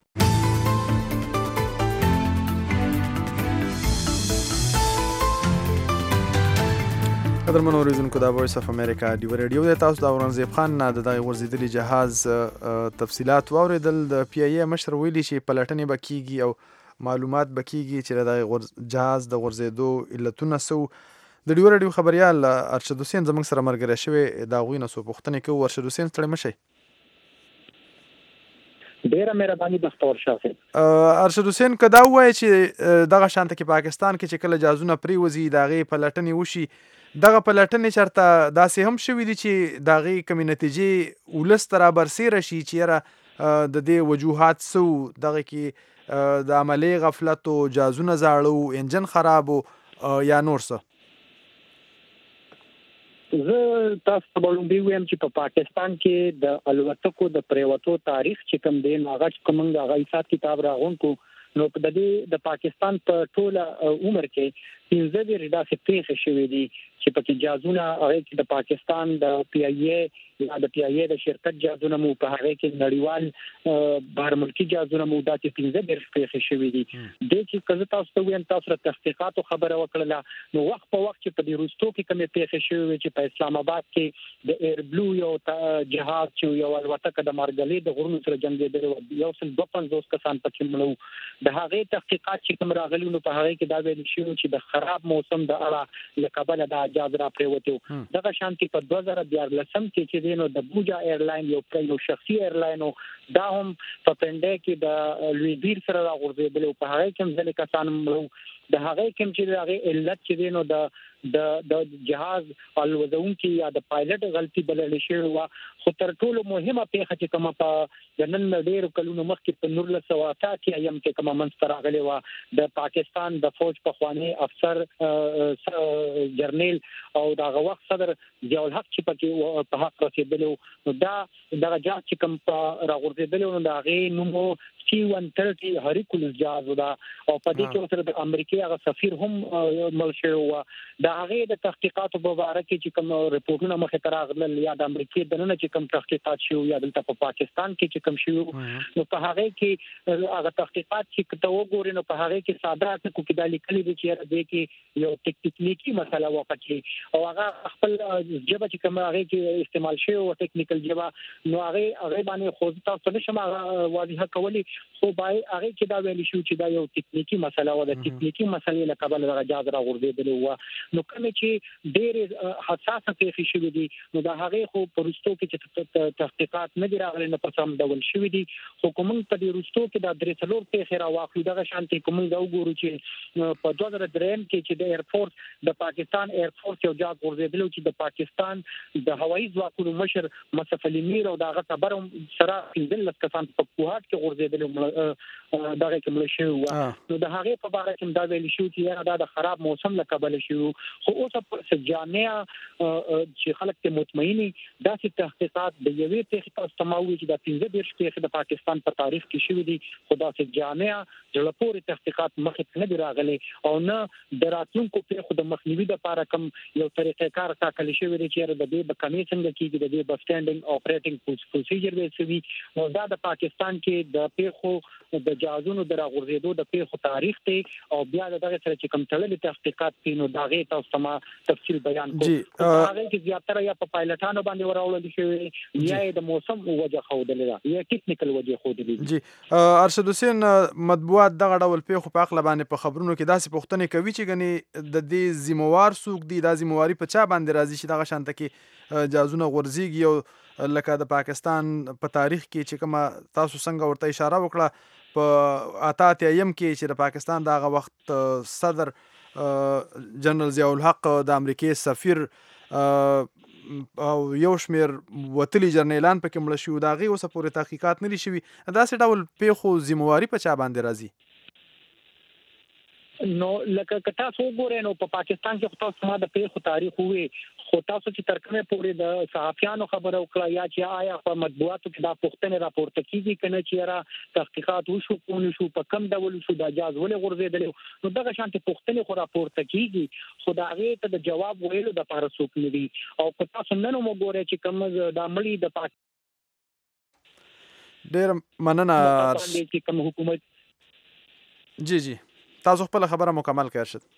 قدرمنو اوریدونکو دا وایس اف امریکا ډیو ریډیو دی. تاسو د اورنګزیب خان نه د دغه غورځېدلي جهاز تفصیلات واورېدل. د پی آی ای مشر ویلي چې پلټنې به کیږي او معلومات به کیږي چې د دغه جهاز د غورځېدو علتونه څه. د ډیو ریډیو خبریال ارشد حسین زموږ سره ملګری شوی، د هغوی نه څو پوښتنې کوو. ارشد حسین ستړی مه شئ. ډیره مهرباني بختور شاه. ارشد حسین که دا ووایي چې دغه شانته کې پاکستان کې چې کله جهازونه پرېوځي د هغې پلټنې وشي، دغه پلټنې چېرته داسې هم شوي دي چې د هغې کومې نتیجې ولس ته رابرسېره شي چې یاره د دې وجوهات څه وو، دغه کې د عملي غفلت و، جهازونه زاړه و، انجن خراب و یا نور څه؟ زه تاسو ته به لومړی ووایم چې په پاکستان کې د الوتکو د پرېوتو تاریخ چې کوم دی نو هغه چې کوم هغه حساب کتاب راغونکو نو د دې د پاکستان په ټوله عمر کې پنځه دېرش داسې پیښې شوې دي چې پکې جهازونه هغه کې د پاکستان د پی آی ای یا د پی آی ای د شرکت جهازونه مو په هغه کې نړیوال بهر ملکي جهازونه مو داسې پنځه دېرش پیښې شوې دي. دې چې که زه تاسو ته ووایم تاسو سره تحقیقاتو خبره وکړله نو وخت په وخت چې په دې وروستو کې کومې پیښې شوې وې چې په اسلام آباد کې د ایر بلو یو جهاز چې یو الوتکه د مارګلې د غرونو سره جنګېدلې وه، یو سل دوه پنځوس کسان پکې مړه وو. د هغې تحقیقات چې کوم راغلي نو په هغې کې دا ویل شوي چې د خراب موسم د اړه له کبله دا جهاز را پرېوتی و. دغه شانتې په دوه زره دیارلسم کې چې دی نو د بوجا ایرلاین یو یو شخصي ایرلاین و، دا هم په پنډۍ کې د لوی بیر سره راغورځېدلی و، په هغې کې هم ځینې کسان مړه وو. د هغې کې هم چې د هغې علت چې دی نو د د د جهاز الوزونکي یا د پایلټ غلطي بللې شوې وه. خو تر ټولو مهمه پیښه چې کومه په د نن ډېرو کلونو مخکې په نولس سوه اته اتیا یم کې کومه منځته راغلې وه، د پاکستان د فوج پخوانی افسر جرنیل او د هغه وخت صدر ضیاء الحق چې پکې په حق رسېدلی و، نو دا دغه جهاز چې کوم په راغورځېدلی و نو د هغې نوم سی ون تھرټي هریکولس جهاز و دا، او په دې کې ورسره د امریکې هغه سفیر هم مړ شوی و. د هغې د تحقیقاتو په باره کې چې کوم رپورټونه مخې ته راغلل یا د امریکې دننه چې کوم تحقیقات شوي یا دلته په پاکستان کې چې کوم شوي نو په هغې کې هغه تحقیقات چې ته وګورې نو په هغې کې ساده ټکو کې دا لیکلي دي چې یاره دې کې یو تکنیکي مسله وه پکې او هغه خپل ژبه چې کوم هغې کې استعمال شوې وه ټکنیکل ژبه نو هغې هغې باندې خو تاسو ته نشم هغه واضحه کولی، خو باید هغې کې دا ویلي شو چې دا یو تکنیکي مسله وه، د تکنیکي مسلې له کبله دغه جهاز راغورځېدلی وه. نو کومې چې ډېرې حساسه پیښې شوې دي نو د هغې خو په وروستو کې چې تحقیقات نه دي راغلي نه په سم ډول شوي دي، خو که موږ په دې وروستو کې دا درې څلور پیښې راواخلو دغه شانتې که موږ دا وګورو چې په دوه زره درېیم کې چې د ایرفورس د پاکستان ایرفورس یو جهاز غورځېدلی چې د پاکستان د هوایي ځواکونو مشر مصطفی علي میر او د هغه ټبر سره پنځلس کسان په کوهاټ کې غورځېدلي دغه کوم شی و نو د هغه په اړه کوم دا ویل شو چې دا د خراب موسم له کبل شو خو اوس په جامعه چې خلک ته مطمئني دا چې تحقیقات د یوې تحقیقات سماوي چې د پنځه دیرش پیښې د پاکستان په تاریخ کې شوې دي خدا چې جامعه جلپوري تحقیقات مخې نه دی راغلي او نه د راتلونکو پیښو د مخنیوي لپاره کوم یو طریقې کار ټاکل شوی دی چې د دې په کمی څنګه کېږي د دې بسټانډینګ اپریټینګ پروسیجر وسوي نو دا د پاکستان کې د پیښو د جهازونو د راغورځېدو د پیښو تاریخ ته او بیا دغه سره چې کوم تړلې تحقیقات کینو داغه تاسو سم تفصیل بیان کوم هغه کې زیاتره یا په پایلټانو باندې وراول دي شوی یا د موسم وجه خودلې ده یا ټیکنیکل وجه خودلې جی ارشد حسین مطبوعات دغه ډول پیښو په اخله باندې په خبرونو کې داسې پوښتنې کوي چې غني د دې ذمہوار څوک دي د ذمہواری په چا باندې راځي چې دغه شانته کې جازونه غورځيږي او لکه د پاکستان په تاریخ کې چې کومه تاسو څنګه ورته اشاره وکړه په اتات ایم کې چې د پاکستان دغه وخت صدر جنرال ضیاء الحق د امریکای سفیر او یو شمیر وتلی جرنیلان پکې مړ شو دا غي اوس پورې تحقیقات نه لري شوی داسې ډول پیښو ذمہواری په چا باندې راځي نو لکه که تاسو وګورئ نو په پاکستان کې تاسو ما د پیښو تاریخ وې خو تاسو چې ترکمه پورې د صحافیانو خبره وکړه یا چې آیا په مطبوعاتو کې دا پوښتنه راپورته کیږي کنه چې را تحقیقات وشو کوم شو په کم ډول شو د اجازه ولې غورځېدل نو دغه شانتي پوښتنه خو راپورته کیږي خو دا غي ته د جواب ویلو د لپاره څوک نه دي او په تاسو نن مو ګورئ چې کوم د مړي د پاک ډېر مننه چې کوم حکومت جی جی تاسو خپل خبره مکمل کړئ شد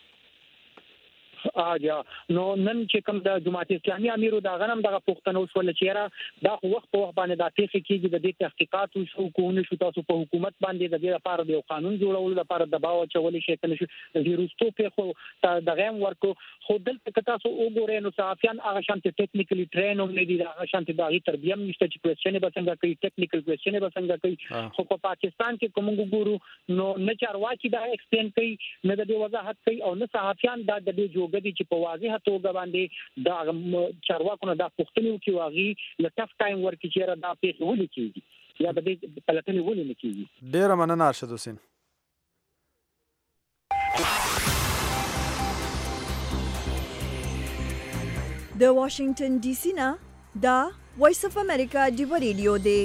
اجا نو نن چې کوم د جماعت اسلامي امیرو دا غنم دغه پښتنو وسول چې را دا وخت په وخت باندې د تحقیق کېږي د دې تحقیقات شو کوونه شو تاسو په حکومت باندې د دې لپاره د قانون جوړولو لپاره دباو چولې شي کنه شو د ویروسو په خو دغه ورکو خو دلته تاسو وګورئ نو صحافیان هغه شانتي ټیکنیکلی ټرین هم نه دي هغه شانتي دغه تربیه نشته چې کوېسچن به څنګه کوي ټیکنیکل کوېسچن به څنګه کوي خو په پاکستان کې کوم ګورو نو نه چارواکي دا ایکسپلین کوي نه د وضاحت کوي او نه صحافیان دا د دې جوګدي چې په واضح توګه باندې دا چارواکو نه دا پوښتنه وکړي واغي لټف ټایم ورکړي چې دا پیښه ولې کیږي یا د دې پلټنې ولې نه کیږي ډېر مننه ارشد حسین د واشنگټن ډي سي نه دا وایس اف امریکا ډیو ریډیو دی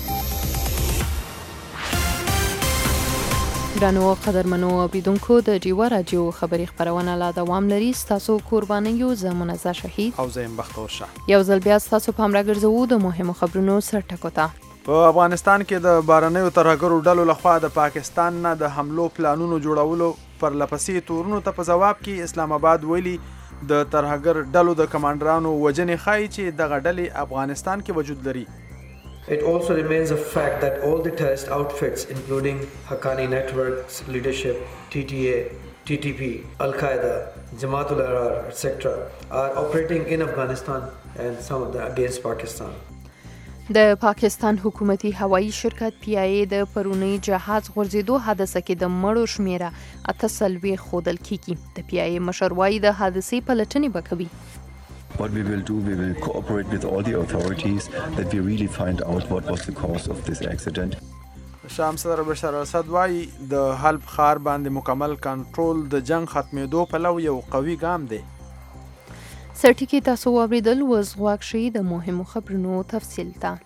ګرانو قدرمنو اوریدونکو د ډیوه راډیو خبري خبرونه لا دوام لري ستاسو قربانیو زمونږه شهید او زم بختور شه یو ځل بیا ستاسو په امر ګرځو د مهمو خبرونو سرټکو ته په افغانستان کې د بارنیو ترهګرو ډلو لخوا د پاکستان نه د حملو پلانونو جوړولو پر لپسې تورونو ته په جواب کې اسلام آباد ویلي د ترهګر ډلو د کمانډرانو وجنې خای چې دغه ډلې افغانستان کې وجود لري It also remains a fact that all the terrorist outfits, including Haqqani Network's leadership, T T A, T T P, Al-Qaeda, Jamaat ul-Ahrar, et cetera, are operating in Afghanistan and some of them against Pakistan. د پاکستان حکومتي هوایی شرکت پی آی ای د پرونی جهاز غورځېدو حادثه کې د مړو شمیره اته څلوېښت ښودل کیږي د پی آی ای مشر وایي د حادثې پلټنې به کوي What we will do, we will cooperate with all the authorities that we really find out what was the cause of this accident. شام صدر بشار الاسد وايي د حلب ښار باندې مکمل کنټرول د جنگ ختمېدو په لور یو قوي ګام دی. سرټیکي تاسو واوریدل وز غواک شي د مهمو خبرونو تفصیل ته.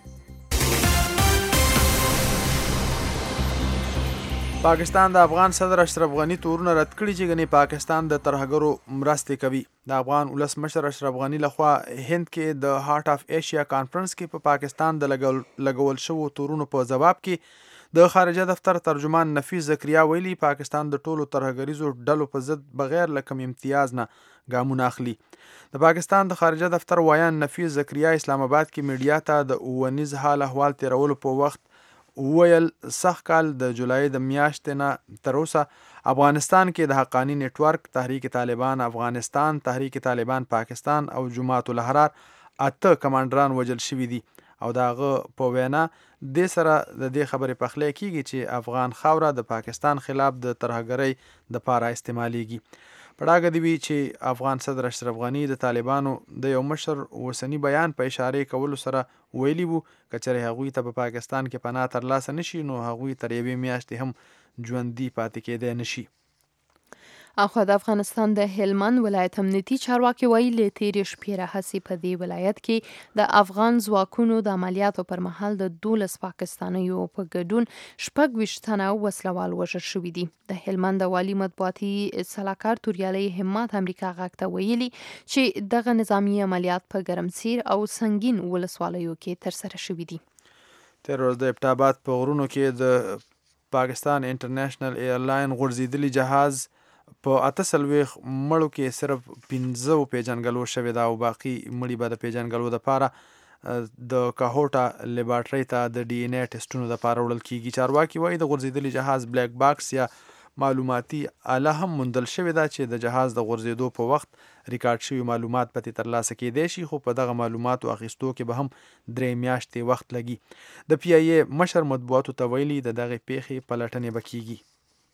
پاکستان د افغان صدر اشرف غنی تورونه رد کړي چې غني پاکستان د ترهګرو مرستې کوي. د افغان ولس مشر اشرف غنی لخوا هند کې د هارت اف ایشیا کانفرنس کې په پاکستان د لګول شوو تورونو په جواب کې د خارجه دفتر ترجمان نفیس زکریا ویلي پاکستان د ټولو ترهګریزو ډلو په ضد بغیر له کوم امتیاز نه ګامونه اخلي. د پاکستان د خارجه دفتر وایان نفیس زکریا اسلام آباد کې میډیا ته د اوونیز حال احوال تیرولو په وخت ویل سخت کال د جولای د میاشتې نه تر اوسه افغانستان کې د حقانی نتورک، تحریک طالبان افغانستان، تحریک طالبان پاکستان او جماعت الاحرار اته کمانډران وژل شوي دي او داغه په وینا د سره د دې خبرې پخلی کیږي چې افغان خاوره د پاکستان خلاف د ترهګرۍ د پاره استعمالیږي. په ډاګه دې وي چې افغان صدر اشرف غني د طالبانو د یو مشر اوسني بیان په اشاره کولو سره ویلي وو که چېرې هغوی ته په پا پاکستان کې پناه ترلاسه نشي نو هغوی تر یوې میاشتې هم ژوندي پاتې کېدی نشي. اخوا د افغانستان د هلمند ولایت امنیتي چارواکي وایي له تېرې شپې راهیسې په دې ولایت کې د افغان ځواکونو د عملیاتو پر مهال د دولس پاکستانیو په ګډون شپږ ویشت تنه وسلوال وژل شوي دي. د هلمند والي مطبوعاتي سلاکار توریالی همت امریکا غږ ته ویلي چې دغه نظامي عملیات په ګرمسیر او سنگین ولسوالیو کې ترسره شوي دي. تېره ورځ د ابټاباد په غرونو کې د پاکستان انټرنیشنل ایرلاین غورځېدلي جهاز په اته څلوېښت مړو کې صرف پنځه پیژنګلو شوې ده او باقي مړي به د پیژنګلو دپاره د کاهوټا لیبارټرۍ ته د ډي ان اے ټسټونو دپاره وړل کیږي. چارواکي وایي د غورځېدلي جهاز بلیک باکس یا معلوماتي آله هم موندل شوې ده چې د جهاز د غورځېدو په وخت ریکارډ شوي معلومات پکې ترلاسه کېدی شي، خو په دغه معلوماتو اخیستو کې به هم درې میاشتې وخت لګي. د پی ای اے مشر مطبوعاتو ته ویلي د دغې پیښې پلټنې به کیږي.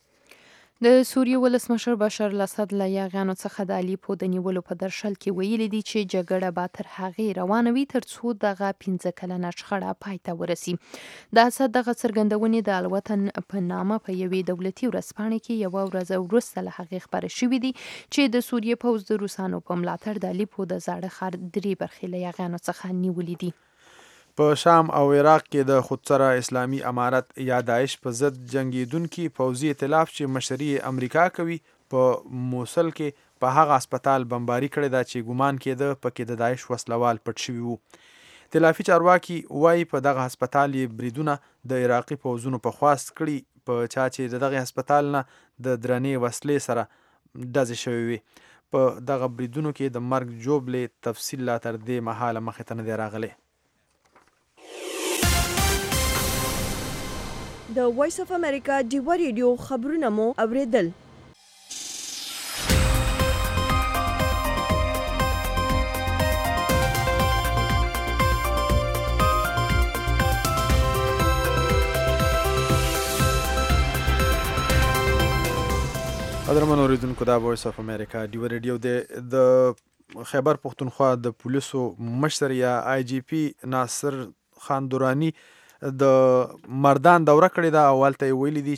د سوریې ولسمشر بشار الاسد له یاغیانو څخه د الیپو د نیولو په درشل کې ویلي دي چې جګړه به تر هغې روانه وي تر څو دغه پنځه کلنه شخړه پای ته ورسي. د اسد دغه څرګندونې د الوطن په نامه په یوې دولتي ورځپاڼې کې یوه ورځ وروسته له هغې خپرې شوې دي چې د سوریې پوځ د روسانو په ملاتړ د الیپو د زاړه ښار درې برخې له یاغیانو څخه نیولې دي. په شام او عراق کې د خودسره اسلامي امارت یا داعش په ضد جنگیدونکي پوځي ائتلاف چې مشري امریکا کوي په موصل کې په هغه هسپتال بمباري کړې ده چې ګمان کېده پکې د داعش وسلوال پټ شوي وو. ائتلافي چارواکي وایي په دغه هسپتال یې بریدونه د عراقي پوځونو په خواست کړي په چا چې د دغه هسپتال نه د درنې وسلې سره ډزې شوې وي. په دغه بریدونو کې د مرګ جوبلې تفصیل لا تر دې مهاله مخې ته نه دی راغلی. د وایس اف امریکا ډیوا ریډیو خبرونه مو اوریدل. قدرمن اوریدونکو دا وایس اف امریکا ډیوا ریډیو دی. د خیبر پښتونخوا د پولیسو مشر یا آی جی پی ناصر خان دورانی د مردان دوره کړې ده او هلته یې ویلي دي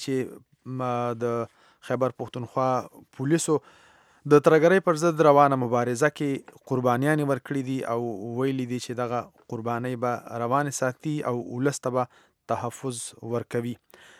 چې د خیبر پښتونخوا پولیسو د ترهګرۍ پر ضد روانه مبارزه کې قربانیانې ورکړي دي او ویلي دي چې دغه قربانۍ به روانې ساتي او ولس ته به تحفظ ورکوي.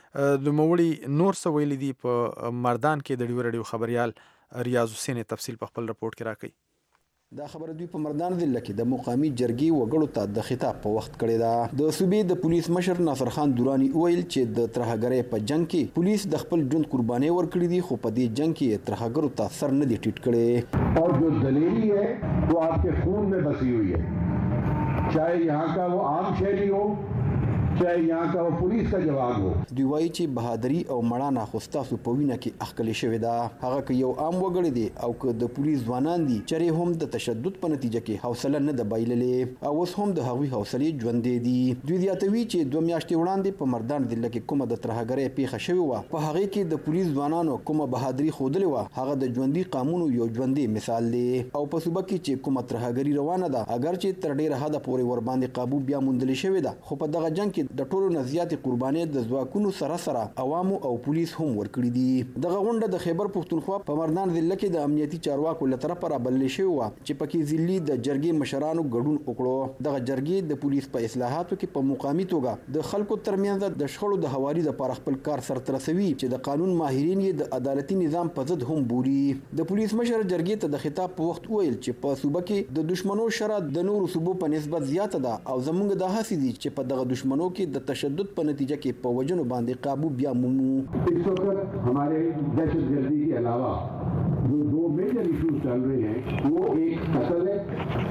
نوموړي نور څه ویلي دي په مردان کې د ډیوا ریډیو خبریال ریاض حسین تفصیل په خپل رپورټ کې راکوي. دا خبره دوی په مردان ضلع کې د مقامي جرګې وګړو ته د خطاب په وخت کړې ده. د صوبې د پولیس مشر ناصر خان دورانی ویل چې د ترهګرۍ په جنگ کې پولیس د خپل ژوند قرباني ورکړي دي خو په دې جنگ کې ترهګرو ته سر نه دی ټیټ کړی. اور جو دلیری ہے وہ آپ کے خون میں بسی ہوئی ہے، چاہے یہاں کا وہ عام شہری ہو چاہے یہاں کا وہ پولیس کا جواب ہو. دوی وایي چې بهادري او مړانه خو ستاسو په وینه کې اخکلې شوې ده. هغه که یو عام وګړی دی او که د پولیس ځوانان دي چېرې هم د تشدد په نتیجه کې حوصله نه ده بایللې او اوس هم د هغوی حوصلې ژوندې دي. دوی زیاتوي چې دوه میاشتې وړاندې په مردان ضلع کې کومه د ترهګرۍ پیښه شوې وه په هغې کې د پولیس ځوانانو کومه بهادري ښودلې وه هغه د ژوندي قانونو یو ژوندی مثال دی. او په صوبه کې چې کومه ترهګري روانه ده اگر چې تر ډېره حده پورې ورباندې قابو بیا موندلې شوې ده خو په دغه جنګ کې د ټولو نه زیاتې قربانۍ د ځواکونو سره سره عوامو او پولیس هم ورکړي دي. دغه غونډه د خیبر پښتونخوا په مردان ضلع کې د امنیتي چارواکو له طرفه رابللې شوې وه چې پکې ضلعي د جرګې مشرانو ګډون وکړو. دغه جرګې د پولیس په اصلاحاتو کې په مقامي توګه د خلکو ترمنځ د شخړو د هواري لپاره خپل کار سرته رسوي چې د قانون ماهرین یې د عدالتي نظام په ضد هم بولي. د پولیس مشر جرګې ته د خطاب په وخت ویل چې په صوبه کې د دشمنو شره د نورو صوبو په نسبت زیاته ده او زموږ د هڅې دي چې په دغه دشمنو کې د تشدد په نتیجه کې په وجنو باندې قابو بیا مومو. اس وقت ہمارے دہشت گردی کے علاوہ جو دو میجر ایشوز چل رہے ہیں وہ ایک قتل ہے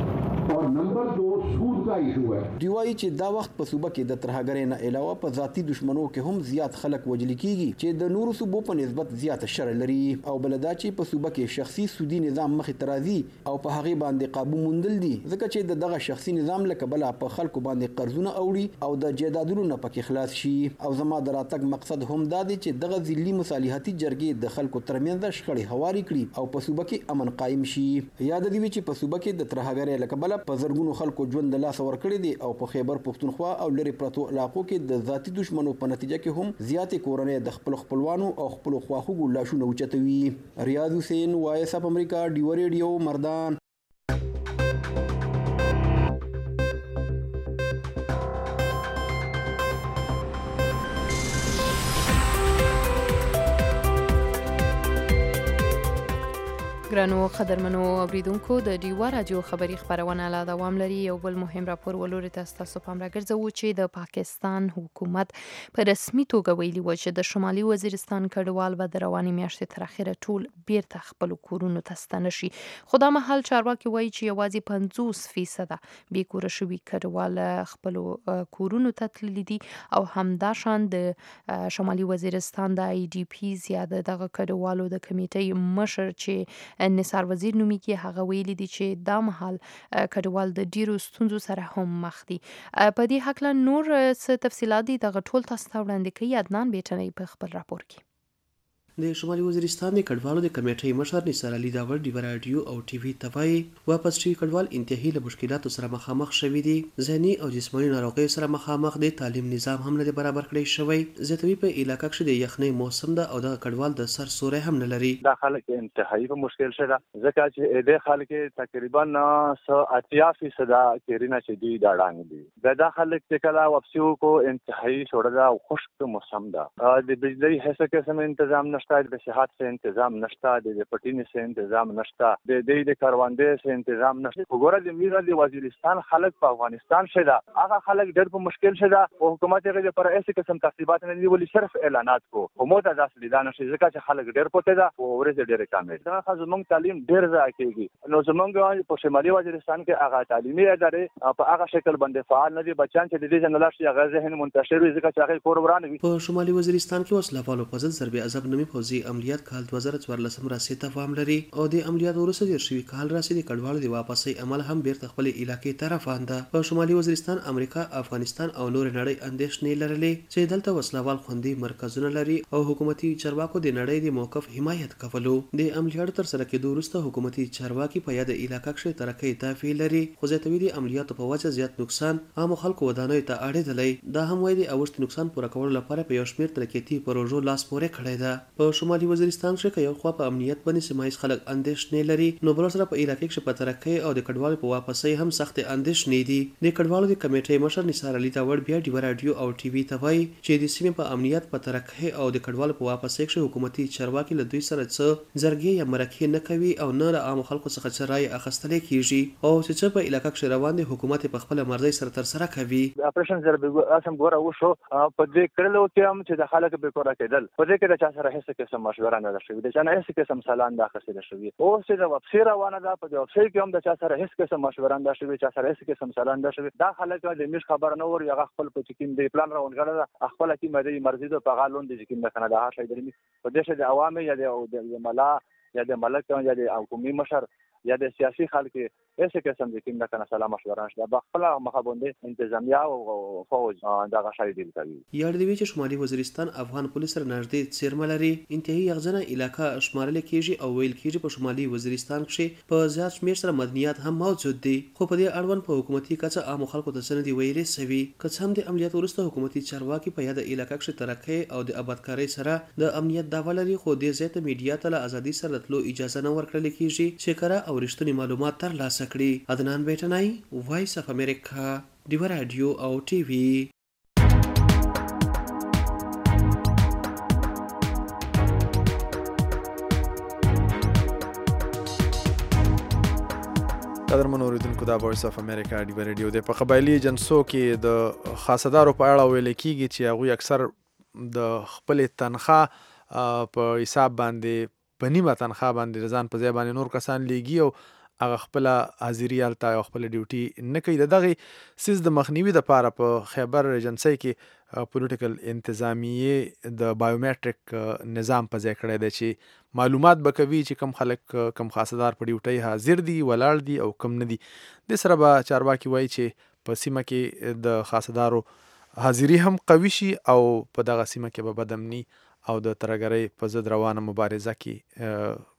और नंबर दो सूद का इशू है। دی وایي چې دا وخت په صوبه کې د ترهګرۍ نه علاوه په ذاتي دشمنو کې هم زیات خلک وژل کیږي چې د نورو صوبو په نسبت زیاته شر لري او بل دا چې په صوبه کې شخصي سودي نظام مخې ته راځي او په هغې باندې قابو موندل دي ځکه چې د دغه شخصي نظام له کبله په خلکو باندې قرضونه اوړي او د جایدادونو نه پکې خلاص شي او زما د راتګ مقصد هم دا دی چې دغه ضلعي مصالحتي جرګې د خلکو ترمنځ شخړې هواري کړي او په صوبه کې امن قایم شي. یاد دی چې په صوبه کې د ترهګرۍ له کبله په زرګونو خلکو ژوند د لاسه ورکړي دي او په خیبر پښتونخوا او لرې پرتو علاقو کې د ذاتي دشمنو په نتیجه کې هم زیاتې کورنۍ د خپل خپلوانو او خپل خواخوږو لاشونه اوچتوي. ریاض حسین وایس اف امریکا ډیو ریډیو مردان. ګرانو قدرمنو اوریدونکو د ډیوا رادیو خبری خبرونه لا دوام لري. یو بل مهم راپور ولوري تاسو پام راګرځو چې د پاکستان حکومت په رسمي توګه ویلي و چې د شمالي وزیرستان کډوال به د رواني میاشتې تر اخره ټول بیرته خپل کورونو ته ستنه شي. خو دا مهال چارواکي وایي چې یوازې پنځوس فیصد بې کوره شوي کډوال خپل کورونو ته تللي دي او همداشان د شمالي وزیرستان د آی ډي پیز یا دغه کډوالو د کمیټې مشر چې نثار وزیر نومیږي هغه ویلي دي چې دا مهال کډوال د ډیرو ستونزو سره هم مخ دي. په دې هکله نور څه تفصیلات دي دغه ټول تاسو ته وړاندې کوي عدنان بیټنۍ په خپل راپور کې. د شمالي وزیرستان د کډوالو د کمیټې مشر نثار علي داور ډیو رادیو او ټي وي ته وایي واپس شوي کډوال انتهایی له مشکلاتو سره مخامخ شوي دي. ذهني او جسماني ناروغیو سره مخامخ دي. تعلیم نظام هم نه دی برابر کړی شوی. زیاتوي په علاقه کې د یخنۍ موسم ده او دغه کډوال د سر سوری هم نه لري. دا خلک انتهایی په مشکل شته ځکه چې د خلک تقریبا اتیا فیصد کیرینه چې دی دا ډانګ دي. دا خلک چې کله واپسیو کو انتهایی شوړه او خشک موسم ده. د بجلی هیڅ قسم تنظیم نشته، د صحت سے انتظام نشته، د پټینې سے انتظام نشته، د دې د کاروانده سے انتظام نشته. وګوره د میرا د وزیرستان خلک په افغانستان شته هغه خلک ډېر په مشکل شته او حکومت یې پر هیڅ قسم تخریبات نه نیولې، صرف اعلانات کو هموت داس لیدانه شي ځکه چې خلک ډېر پته ده او ورته ډېر کامل ده. خو زموږ تعلیم ډېر ځای کېږي نو زموږ په شمالي وزیرستان کې هغه تعلیمي ادارې په هغه شکل باندې فعال نه دي. بچان چې د دې جنلار شي هغه ذهن منتشر وي ځکه چې هغه کور ورانه وي. په شمالي وزیرستان کې وسله والو په ضد ضرب عذاب نومي پوځي عملیات کال دوه زره څوارلسم راسي ته پام لري او د عملیات وروسته تیر شوي کال راسي د کډوالو د واپسي عمل هم بیرته خپل علاقې ته روان ده. په شمالي وزیرستان امریکا، افغانستان او نور نړۍ اندېښنې لرلې چې دلته وسلوال خوندي مرکزونه لري او حکومتي چارواکو د نړۍ د موقف حمایت کولو. د عملیاتو تر سره کېدو وروسته حکومتي چارواکي په یاد علاقه کې ترقۍ دافع لري خو زیاتوي د عملیاتو په وجه زیات نقصان عام خلکو ودانیو ته اړېدلی. دا هم وایي د اوښت نقصان پوره کولو لپاره په یو شمېر ترقیتي پروژو لاس پورې کړی ده. په شمالي وزیرستان کې یو خوا په امنیت باندې سیمایي خلک اندېښنې لري نو بل سره په علاقې کې په ترقۍ او د کډوالو په واپسۍ هم سخت اندېښنې دي. د کډوالو د کمیټې مشر نثار علي داور بیا ډیو رادیو او ټي وي ته وایي چې د سیمې په امنیت، په ترقۍ او د کډوالو په واپسۍ کې حکومتي چارواکي له دوی سره څه زرګې یا مرکې نه کوي او نه له عام خلکو څخه څه رایې اخیستلی کیږي او چې څه په علاقه کې روان دي حکومت په خپله مرضۍ سره ترسره کوي. اپریشن ضرب اسم ګوره وشو په دې کړلو کې هم چې د خلک بې کوره کېدل په دې کې د چا سره هیڅ قسم مشوره نه ده شوې، د چا نه هیڅ قسم سلام نه اخیستل شوي. اوس چې د واپسۍ روانه ده په دې واپسۍ کې هم د چا سره هیڅ قسم مشوره نه ده شوې، چا سره هیڅ قسم سلام نه شوي. دا خلک د میش خبر نه ور هغه خپل په چکین دی پلان راونګړه ده خپل کې مده مرزي د پغالون د چکین نه کنه د هغه شي په دې چې د عوامي یا د ملا یا د ملک یا د حکومي مشر یا د سیاسي خلک هیڅ قسم د کیم نه کنه سلام مشوره نشته. د خپل مخابنده انتظامیه او فوج دغه شای دی کوي. یاد دی چې شمالي وزیرستان افغان پولیس سره نږدې څیرمه لري. انتهایی یغزنه علاقه شمارل کیږي او ویل کیږي په شمالي وزیرستان کې په زیات شمېر سره مدنیات هم موجود دي خو په دې اړوند په حکومتي کچه عام خلکو ته څه نه دي ویلي سوي. که څه هم د عملیات وروسته حکومتي چارواکي په یاد علاقه کې ترقۍ او د آبادکارۍ سره د امنیت دعوه لري خو دې ځای ته میډیا ته له ازادي سره تلو اجازه نه ورکړل کیږي چې کره او رښتونی معلومات ترلاسه کړي. عدنان بیټنۍ، وایس اف امریکا، ډیو رادیو او ټي وي. قدرمن اوریدونکو دا وایس اف امریکا ډیو رادیو د په قبایلی جنسو کې د خاصدارو په اړه ویل کیږي چې هغوی اکثر د خپل تنخواه په حساب باندې په نیمه تنخواه باندې ځان په ځای باندې نور کسان لیږي او هغه خپل حاضری الته او خپل ډیوټي نه کوي. دغه سیس د مخنیوي لپاره په خیبر ایجنسی کې پولیټیکل انتظامیه د بایومټریک نظام په ځای کړی دی چې معلومات به کوي چې کم خلک کم خاصدار په ډیوټي حاضر دي، ولاړ دي او کم نه دي. د سره به چارواکي وایي چې په سیمه کې د خاصدارو حاضری هم قوي شي او په دغه سیمه کې به بدامني او د ترهګرۍ په ضد روانه مبارزه کې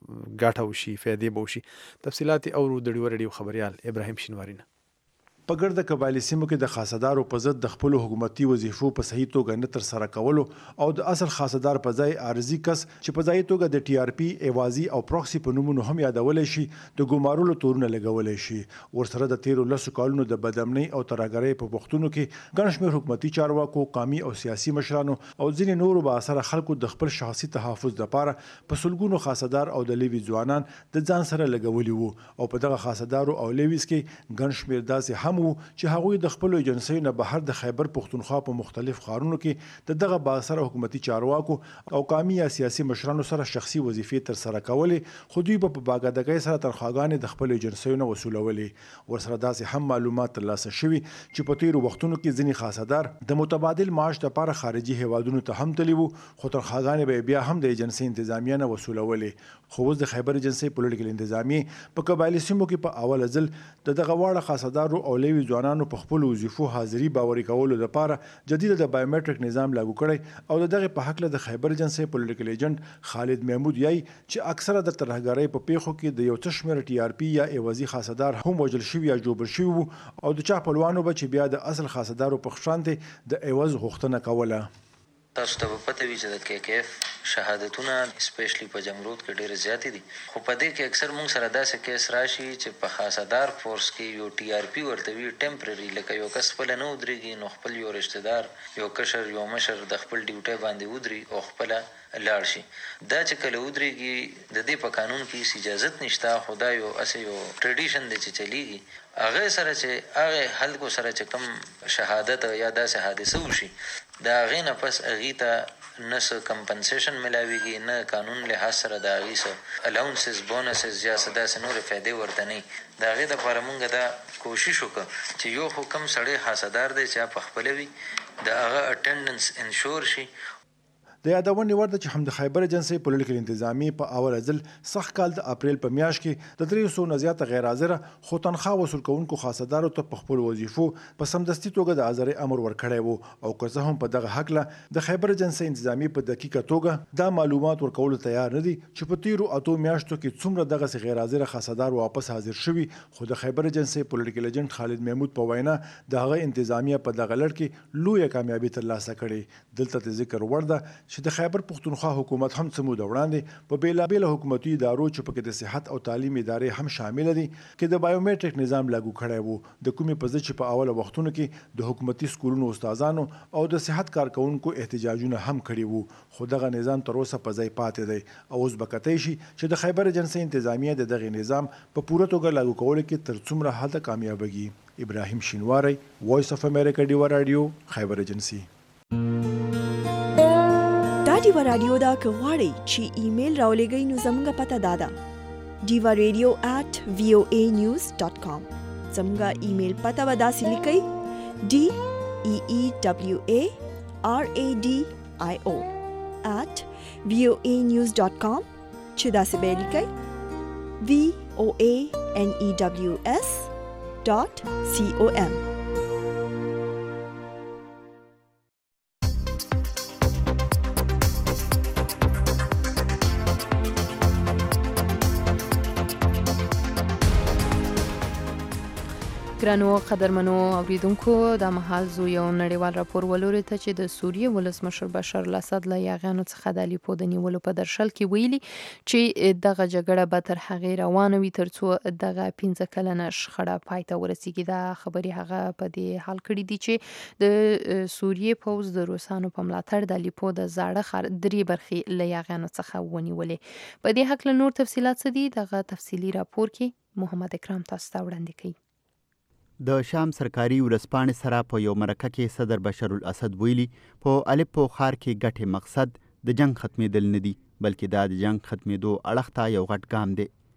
ګټه وشي، فایدې به وشي. تفصیلات اورو د ډیور ریډیو خبريال ابراهیم شینواری نه. په ګرده قبایلي سیمو کې د خاصدارو په ضد د خپلو حکومتي وظیفو په صحیح توګه نه ترسره کولو او د اصل خاصدار په ځای عارضي کس چې په ځای توګه د ټي آر پي ایوازي او پروکسي په نومونو هم یادولی شي د ګمارلو تورونه لګولی شي. ورسره د تیرو لسو کالونو د بدامنۍ او ترهګرۍ په وختونو کې ګڼ شمېر حکومتي چارواکو، قومي او سیاسي مشرانو او ځینې نورو بااثره خلکو د خپل شخصي تحفظ لپاره په سلګونو خاصدار او د لیوي ځوانان د ځان سره لګولي وو او په دغه خاصدارو او لیویز کې ګڼ شمېر داسې هم چې هغوی د خپلو ایجنسیو نه بهر د خیبر پښتونخوا په مختلف ښارونو کې د دغه بااثره حکومتي چارواکو او قومي یا سیاسي مشرانو سره شخصي وظیفې ترسره کولې، خو دوی به په باقاعدګۍ سره تنخواګانې د خپلو ایجنسیو نه وصولولې. ورسره داسې هم معلومات ترلاسه شوي چې په تیرو وختونو کې ځینې خاصدار د متبادل معاش لپاره خارجي هیوادونو ته هم تللي وو، خو تنخواګانې به بیا هم د ایجنسۍ انتظامیه نه وصولولې. خو اوس د خیبر ایجنسۍ پولیټیکل انتظامیې په قبایلي سیمو کې په اوله ځل د دغه واړه خاصدارو او لیوي ځوانانو په خپل وظیفو حاضري باوري کولو لپاره جدید د بایومټریک نظام لاګو کړی او د دغه په حق له د خیبر ایجنسۍ پولیټیکل ایجنټ خالد محمود یای چې اکثره د ترهګرۍ په پیښو کې د یو څه شمېر ټي آر پي یا ایوازي خاصدار هم وژل شوي یا جوبر شوي وو او د چا پلوانو به چې بیا د اصل خاصدارو په شانتې د ایواز غوښتنه کوله. تاسو ته پته وي چې د کې کې اف شهادتونه سپیشلی په جمرود کې ډېر زیات دي، خو په دې کې اکثر موږ سره داسې کیس راشي چې په خاصدار فورس کې یو ټي آر پي ورته وي ټمپرري، لکه یو کس خپل نه ودرېږي نو خپل یو رشتہ دار یو کشر یو مشر د خپل ډیوټي باندې ودري او خپل لاړ شي. دا چې کله ودرېږي د دې په قانون کې اجازت نشته، خو دا یو اسې یو ټریډیشن دی چې چلیږي. هغه سره چې هغه خلکو سره چې کوم شهادت یا داسې حادثه وشي د هغې نه پس هغې ته نه څه کمپنسیشن میلاویږي، نه قانون لحاظ سره د هغې څه الاونسز بونسز یا څه داسې نورې فایدې ورته نه وي. د هغې دپاره مونږ دا کوشش وکړو چې یو خو کم سړی حاصدار دی چې په خپله وي د هغه اټینډنس انشور شي. د یادونې وړ ده چې هم د خیبر ایجنسۍ پولیټیکل انتظامیې په اوله ځل سخت کال د اپریل په میاشت کې د دریو سوو نه زیاته غیر حاضره خو تنخوا وصول کوونکو خاصدارو ته په خپلو وظیفو په سمدستي توګه د ازارۍ امر ورکړی و او که څه هم په دغه هکله د خیبر ایجنسۍ انتظامیې په دقیقه توګه دا معلومات ورکولو تیار نه دي چې په تیرو اتو میاشتو کې څومره دغسې غیر حاضره خاصدار واپس حاضر شوي. خو د خیبر ایجنسۍ پولیټیکل ایجنټ خالد محمود په وینا د هغه انتظامیه په دغه لړ کې لویه کامیابي ترلاسه کړې. دلته د ذکر وړ ده چې د خیبر پښتونخوا حکومت هم څه موده وړاندې په بیلابیلو حکومتي ادارو چې پکې د صحت او تعلیم ادارې هم شامل دي کې د بایومټریک نظام لاګو کړی وو، د کومې په ضد چې په اوله وختونو کې د حکومتي سکولونو استادانو او د صحت کارکونکو احتجاجونه هم کړي وو، خو دغه نظام تر اوسه په ځای پاتې دی او اوس به کتی شي چې د خیبر ایجنسۍ انتظامیه د دغه نظام په پوره توګه لاګو کولو کې تر څومره حده کامیابیږي. ابراهیم شینواری، وایس اف امریکا، ډیوا رادیو، خیبر ایجنسۍ. ډیوا رادیو دا که غواړئ چې ایمیل راولېږئ نو زموږ پته دا ده ډیوا ریډیو ایٹ وی او ای نیوز ډاټ کام. زموږ ایمیل پته به داسې لیکئ ډي ای ای ډبلیو ای آر ای ډي آی او ایٹ وی او ای نیوز ډاټ کام چې داسې به یې لیکئ وی او ای این ای ډبلیو اس ډاټ سی او ایم. ګرانو قدرمنو اوریدونکو، د مهال زو یو نړیوال راپور ولوري ته چې د سوریې ولسمشر بشار الاسد له یاغیانو څخه د الیپو د نیولو په درشل کې ویلي چې دغه جګړه به تر هغې روانه وي تر څو دغه پنځه کلنه شخړه پای ته ورسیږي. دا خبرې هغه په دې حال کړي دي چې د سوریې پوځ د روسانو په ملاتړ د الیپو د زاړه ښار درې برخې له یاغیانو څخه ونیولې. په دې هکله نور تفصیلات څه دي؟ دغه تفصیلي راپور کې محمد اکرام تاسو ته وړاندې کوي. د شام سرکاري ورځپاڼې سره په یو مرکه کې صدر بشار الاسد ویلي په الیپو ښار کې ګټې مقصد د جنگ ختمېدل نه دي بلکې دا د جنگ ختمېدو اړخ ته یو غټ ګام دی.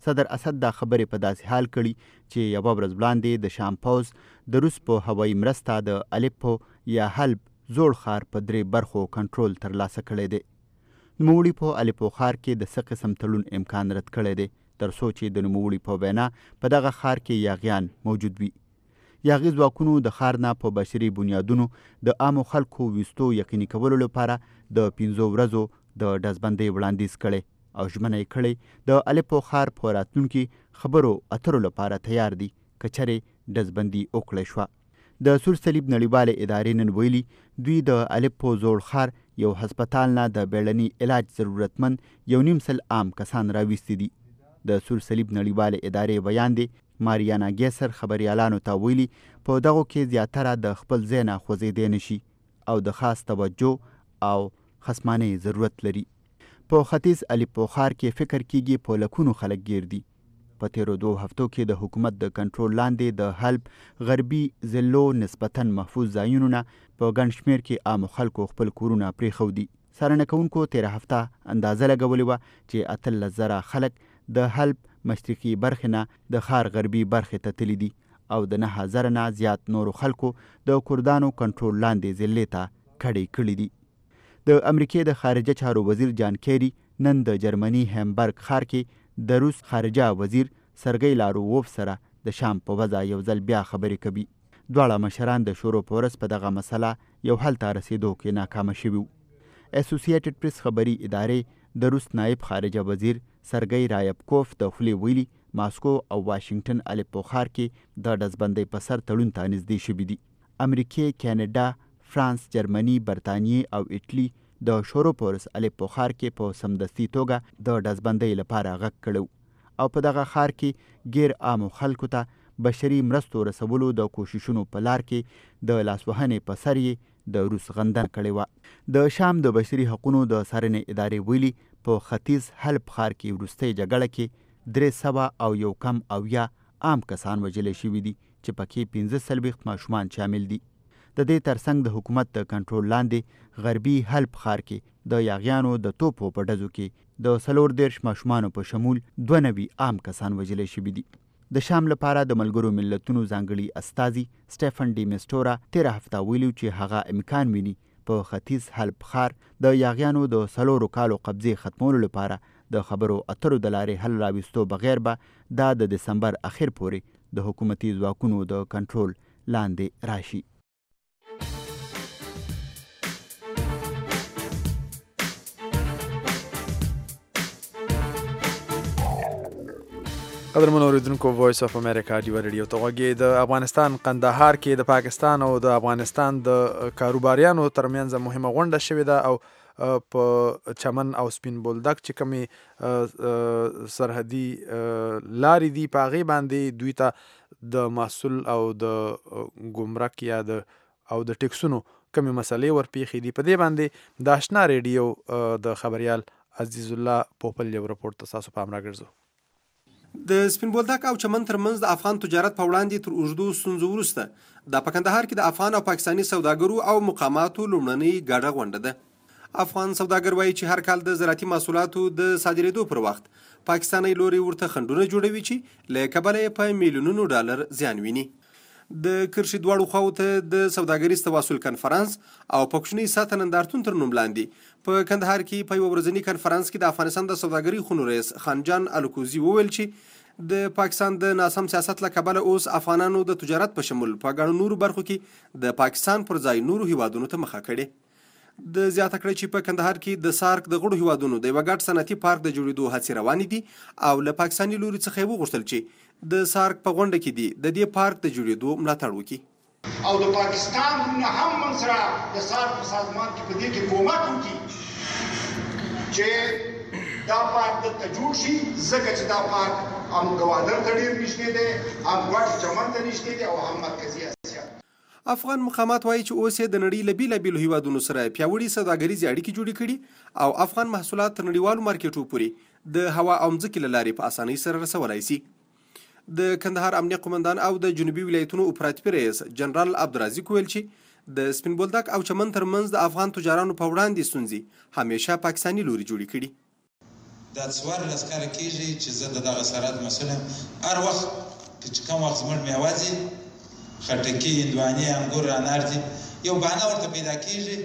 صدر اسد دا خبرې په داسې حال کړي چې یوه ورځ وړاندې د شام پوځ د روس په هوایي مرسته د الیپو یا حلب زوړ ښار په درې برخو کنټرول ترلاسه کړی دی. نوموړي په الیپو ښار کې د څه قسم تړون امکان رد کړی دی تر څو چې د نوموړي په وینا په دغه ښار کې یاغیان موجود وي. یاغي ځواکونو د ښار نه په بشري بنیادونو د عامو خلکو ویستو یقیني کولو لپاره د پنځو ورځو د ډزبندۍ وړاندیز کړی او ژمنه یې کړې د الیپو ښار په راتلونکي خبرو اترو لپاره تیار دي که چېرې ډزبندي وکړی شوه. د سور صلیب نړیوالې ادارې نن ویلي دوی د الیپو زوړ ښار یو هسپتال نه د بیړني علاج ضرورتمند یو نیم سل عام کسان راویستي دي. د سور صلیب نړیوالې ادارې بیان دی ماریانا ګیسر خبریالانو ته ویلي په دغو کې زیاتره د خپل ځای نه خوځېدی نشي او د خاص توجه او خصمانۍ ضرورت لري. په ختیځ الیپو ښار کې فکر کیږي په لکونو خلک ګیر دي. په تیرو دوه هفتو کې د حکومت د کنټرول لاندې د حلب غربي ضلعو نسبتاً محفوظ ځایونو نه په ګڼ شمېر کې عامو خلکو خپل کورونه پرېښودي. څارنه کوونکو تېره هفته اندازه لګولې وه چې اتلس زره خلک د حلب مشرقي برخې نه د ښار غربي برخې ته تللي دي او د نهه زره نه زیات نورو خلکو د کردانو کنټرول لاندې ضلعې ته کډې کړي دي. د امریکې د خارجه چارو وزیر جان کیری نن د جرمني هیمبرګ ښار کې د روس خارجه وزیر سرګی لارووف سره د شام په وضع یو ځل بیا خبرې کوي. دواړه مشران د شورو په ورځ په دغه مسله یو حل ته رسېدو کې ناکامه شوي وو. اسوسییټډ پریس خبري ادارې د روس نایب خارجه وزیر سرګی رایبکوف د خولې ویلي ماسکو او واشنگټن الیپو ښار کې د ډزبندۍ په سر تړون ته نږدې شوي دي. امریکې، کاناډا، فرانس، جرمني، برطانیې او ایټلي د شورو په ورځ الیپو ښار کې په سمدستي توګه د ډزبندۍ لپاره غږ کړی او په دغه ښار کې غیر عامو خلکو ته بشري مرستو رسولو د کوششونو په لار کې د لاسوهنې په سر یې د روس غندنه کړې وه. د شام د بشري حقونو د څارنې ادارې ویلي په ختیځ حلب ښار کې وروستۍ جګړه کې درې سوه او یو کم اویا عام کسان وژلی شوي دي چې پکې پنځه څلوېښت ماشومان شامل دي. د دې ترڅنګ د حکومت د کنټرول لاندې غربي حلب ښار کې د یاغیانو د توپو په ډزو کې د څلور دېرش ماشومانو په شمول دوه نوي عام کسان وژلی شوي دي. د شام لپاره د ملګرو ملتونو ځانګړي استازي سټیفن ډي میسټورا تېره هفته ویلي چې هغه امکان ویني په ختیځ حلب ښار د یاغیانو د څلورو کالو قبضې ختمولو لپاره د خبرو اترو د لارې حل راوستو بغیر به دا د دسمبر اخر پورې د حکومتي ځواکونو د کنټرول لاندې راشي. قدرمن اوریدونکو وایس اف امریکا ډیو ریډیو ته غوږی. د افغانستان قندهار کې د پاکستان او د افغانستان د کاروباریانو ترمنځ مهمه غونډه شوې ده او په چمن او سپین بولدک چې کومې سرحدي لارې دي په هغې باندې دوی ته د محصول او د ګمرک یا د او د ټکسونو کومې مسلې ورپېښې دي. په دې باندې د اشنا ریډیو د خبریال عزیز الله پوپل یو رپورټ ته تاسو پام راګرځو. د سپین بولدک او چمن ترمنځ د افغان تجارت په وړاندې تر اوږدو ستونزو وروسته د په کندهار کې د افغان او پاکستاني سوداګرو او مقاماتو لومړنۍ ګډه غونډه ده. افغان سوداګر وایي چې هر کال د زراعتي محصولاتو د صادرېدو پر وخت پاکستاني لوري ورته خنډونه جوړوي چې له کبله یې په میلیونونو ډالر زیان ویني. د کرښې دواړو خواو ته د سوداګریز تواصل کنفرانس او په کوچنۍ سطحه نندارتون تر نوم لاندې په کندهار کې په یوه ورځني کنفرانس کې د افغانستان د سوداګرۍ خونو رئیس خانجان الکوزي وویل چې د پاکستان د ناسم سیاست له کبله اوس افغانانو د تجارت په شمول په ګڼو نورو برخو کې د پاکستان پر ځای نورو هیوادونو ته مخه کړې. د زیاته کړې چې په کندهار کې د سارک د غړو هیوادونو د یوه ګډ صنعتي پارک د جوړېدو هڅې روانې دي او له پاکستاني لوري څخه یې وغوښتل چې د سارک په غونډه کې دي د دې پارک د جوړېدو ملاتړ وکړي او د پاکستان نه هم من سره د سارک په سازمان کې په دې کې کومک وکړي چې دا پارک دلته جوړ شي ځکه چې دا پارک هم ګوادر ته ډېر نږدې دی هم ګوډ چمن ته نږدې دی او هم مرکزي اسیا. افغان مقامات وایي چې اوس یې د نړۍ له بېلابېلو هیوادونو سره پیاوړي سوداګریزې اړیکې جوړې کړي او افغان محصولات تر نړیوالو مارکیټو پورې د هوا او ځمکې له لارې په اسانۍ سره رسولی شي. د کندهار امنیه قومندان او د جنوبي ولایتونو اپراتیفي رئیس جنرال عبدالرزاق ویل چې د سپین بولدک او چمن ترمنځ د افغان تجارانو په وړاندې ستونزې همیشه پاکستاني لوري جوړې کړي. دا څوارلس کاله کېږي چې زه د دغه سرحد مسؤل یم. هر وخت چې کوم وخت زموږ میوه ځي، خټکي، هندوانې، انګور، انار دي، یو بهانه ورته پیدا کېږي،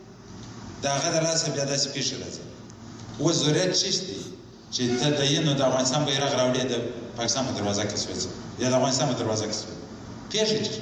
د هغه د لاسه بیا داسې پېښې راځي. اوس ضرورت څه دی چې ته د ینو د افغانستان بیرغ راوړې د پاکستان په دروازه کې سوځي یا د افغانستان په دروازه کې سوځي. پېښې چې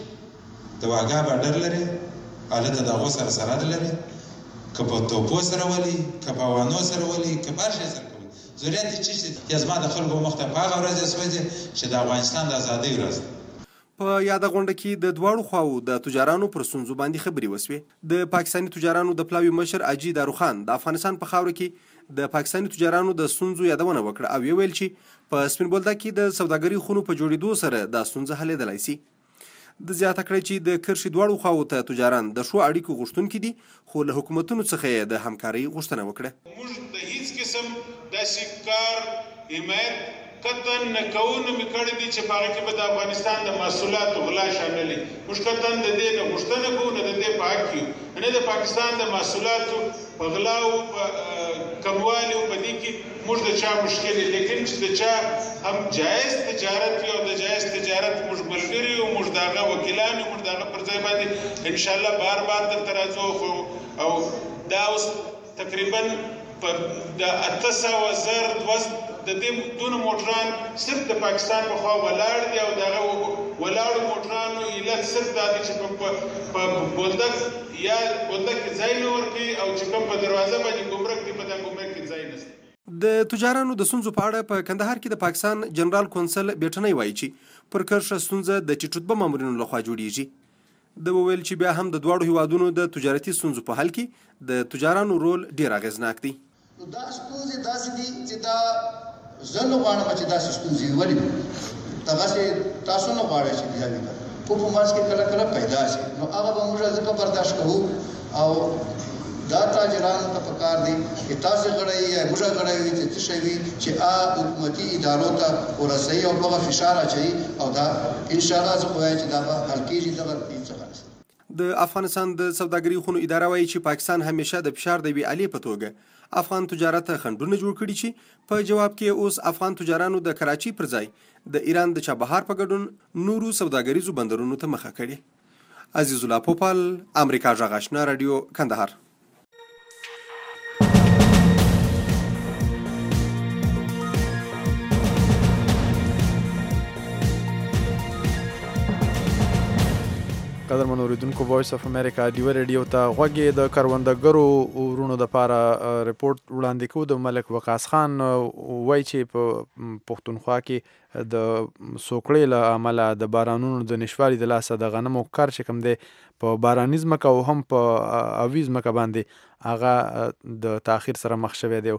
د واګا باډر لري، هلته د هغو سره سرحد لري، که په توپو سره ولي، که په وانو سره ولي، که په هر شی سره کوي. ضرورت یې څه دی یا زما د خلکو مخ ته په هغه ورځ سوځي چې د افغانستان د ازادۍ ورځ ده. په یاده غونډه کې د دواړو خواو د تجارانو پر ستونزو باندې خبرې وسوې. د پاکستاني تجارانو د پلاوي مشر اجي داروخان د افغانستان په خاوره کې د پاکستاني تجارانو د ستونزو یادونه وکړه او ویل چې په سپین بولدک کې د سوداګرۍ خونو په جوړېدو سره دا ستونزه حلېدلی شي. د زیاته کړی چې د کرښې دواړو خواو ته تجاران د ښو اړیکو غوښتونکي دي، خو له حکومتونو څخه یې د همکارۍ غوښتنه وکړه. موږ د هیڅ قسم داسې کار حمایت قطعا نه کوو نه مې کړی دي چې په هغه کې به د افغانستان د محصولاتو غلا شامل وي. موږ قطعا د دې نه غوښتنه کوو، نه د دې په حق کې نه د پاکستان د محصولاتو په غلا او په کموالي او په دې کې موږ د چا مشکل یې، لیکن چې د چا هم جایز تجارت وي او د جایز تجارت موږ ملګري یو، موږ د هغه وکیلان یو، موږ د هغه پر ځای باندې انشاءالله بار بار درته راځو. خو او دا اوس تقریبا په د اته سوه زر دوه د دې دونه موټران صرف د پاکستان په خوا ولاړ دي او دغه ولاړو موټرانو علت صرف دا دی چې په بولدک یا بولدک کې ځای نه ورکوي او چې کوم په دروازه باندې ګمرک دی په دا ګمرک کې ځای نشته. د تجارانو د ستونزو په اړه په کندهار کې د پاکستان جنرال کونسل بیټنۍ وایي چې پر کرښه ستونزه د ټیټ رتبه مامورینو لخوا جوړیږي. د وویل چې بیا هم د دواړو هیوادونو د تجارتي ستونزو په حل کې د تجارانو رول ډیر اغیزناک دی. دا ستونزې داسې دي چې دا زه نه غواړم چې داسې ستونزې ولې دغسې تاسو نه غواړئ چې بیا وي، خو په منځ کې کله کله پیدا شي، نو هغه به موږ ځکه برداشت کوو. او دا تاجرانو ته پکار دی چې تاسو غړی یا موږ غړی وي چې څه شی وي چې آ حکومتي ادارو ته ورسوي او هغه فشار اچوي او دا انشاءالله زه خو وایم چې دا به حل کېږي. دغه څخه د افغانستان د سوداګرۍ خونو اداره وایي چې پاکستان همیشه د فشار د یوې الې په توګه افغان تجارت ته خنډونه جوړ کړي چې په جواب کې اوس افغان تجارانو د کراچۍ پر ځای د ایران د چابهار په ګډون نورو سوداګریزو بندرونو ته مخه کړي. عزیز الله پوپل، امریکا غږ آشنا رادیو، کندهار. قدرمن اوریدونکو، وایس اف امریکا ډیو ریډیو ته غوږی د کروندګرو ورونو د پاره ریپورت وړاندې کوو. د ملک وقاص خان وایي چې په پښتونخوا کې د سوکړې له امله د بارانونو د نشوالي د لاسه د غنمو کار چې کوم دی په باراني ځمکه او هم په اوي ځمکه باندې هغه د تاخیر سره مخ شوی دی.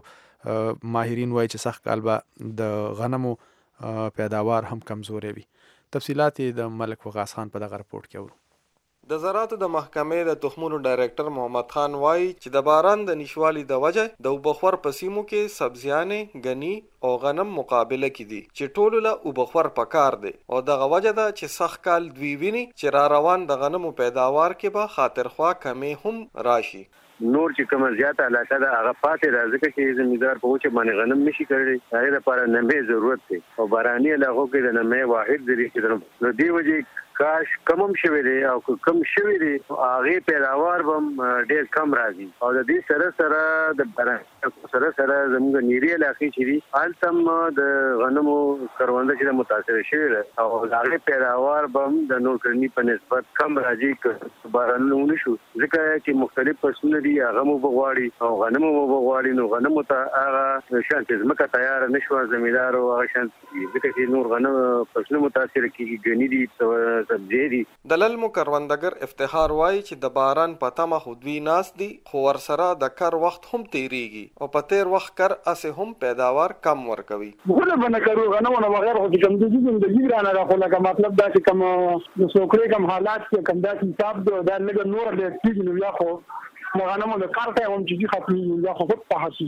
ماهرین وایي چې سخت کال به د غنمو پیداوار هم کمزورې وي. تفصیلات د ملک وقاص خان په دغه رپورټ کې اورو. د زراعتو د محکمې د تخمونو ډایرکټر محمد خان وایي چې د باران د نشوالي د وجه د اوبخور په سیمو کې سبزیانې، غني او غنم مقابله کې دي چې ټولو له اوبخور پکار دی او دغه وجه ده چې سخت کال دوی ویني چې را روان د غنمو پیداوار کې به خاطرخوا کمې هم راشي. نور چې کومه زیاته علاقه ده هغه پاتې ده، ځکه چې زمیندار په وچه باندې غنم نشي کړی، هغې لپاره نمې ضرورت دی او باراني علاقو کې د نمې واحد ذریعه چې نو دې وجې کاش کم هم شوی دی او کم شوی دی هغې پیداوار به هم ډېر کم راځي. او د دې سره سره د باراني سره سره زموږ نیري علاقې چې دي هلته هم د غنمو کرونده چې ده متاثره شوې ده او د هغې پیداوار به هم د نور کرني په نسبت کم راځي که بارانونه ونه شو، ځکه چې مختلف فصلونه دي هغه مو به غواړي او غنمو مو به غواړي، نو غنمو ته هغه شانتې ځمکه تیاره نه شوه زمیندارو هغه شانتې دي، ځکه چې نور غنم فصلونه متاثره کېږي، ګني دي، سبزی دي. د للمو کروندګر افتخار وایي چې د باران په تمه خو دوی ناست دي، خو ورسره د کر وخت هم تیریږي او په تیر وخت کر اسې هم پیداوار کم ورکوي. غوله به نه کرو غنمو نه بغیر خو چې کوم دي زندګي ګرانه ده، خو لکه مطلب دا چې کوم د سوکړې کوم حالات کې کوم داسې حساب دی دا لږ نور ډېر کېږي نو یا خو غنمو د کار ته هم چې ختمېږي یا خو په حسي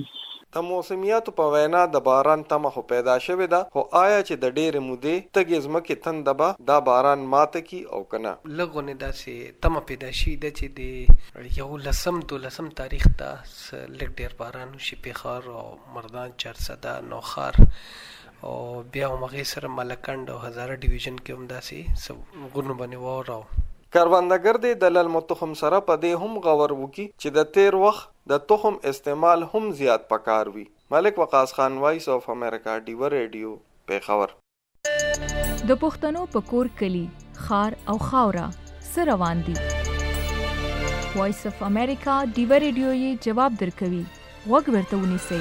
د موسمیاتو په وینا د باران تمه خو پیدا شوې ده، خو آیا چې د ډېرې مودې تږې ځمکې تنده به دا باران ماته کی او کنه؟ لږونه داسې تمه پیدا شي ده چې د یو لسم دولسم تاریخ ته لږ ډېر باران وشي، پیښور او مردان، چارسده، نوخار او بیا همغې سره ملکنډ او هزاره ډیویژن کې هم داسې غرونو باندې واوره و. کروندګر دی د للمو تخم سره په دې هم غور وکي چې د تیر وخت د تخم استعمال هم زیات پکار وي. ملک وقاص خان، وایس اف امریکا، ډیو ریډیو، پیښور. د پښتنو په کور کلی خار او خاوره سره روان دي. وایس اف امریکا ډیو ریډیو یې جواب درکوي. وګ ورته ونیسئ.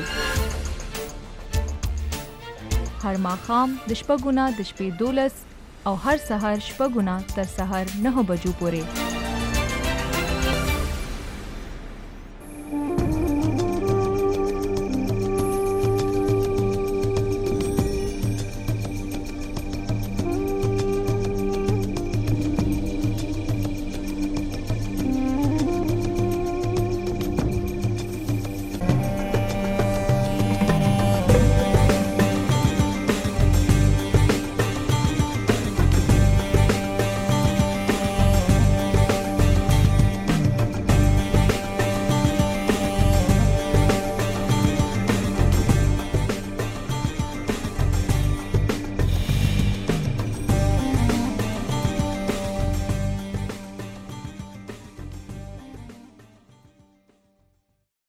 هر ماښام د شپږو نه د شپې دولس او هر سهار شپږو نه تر سهار نهو بجو پورې.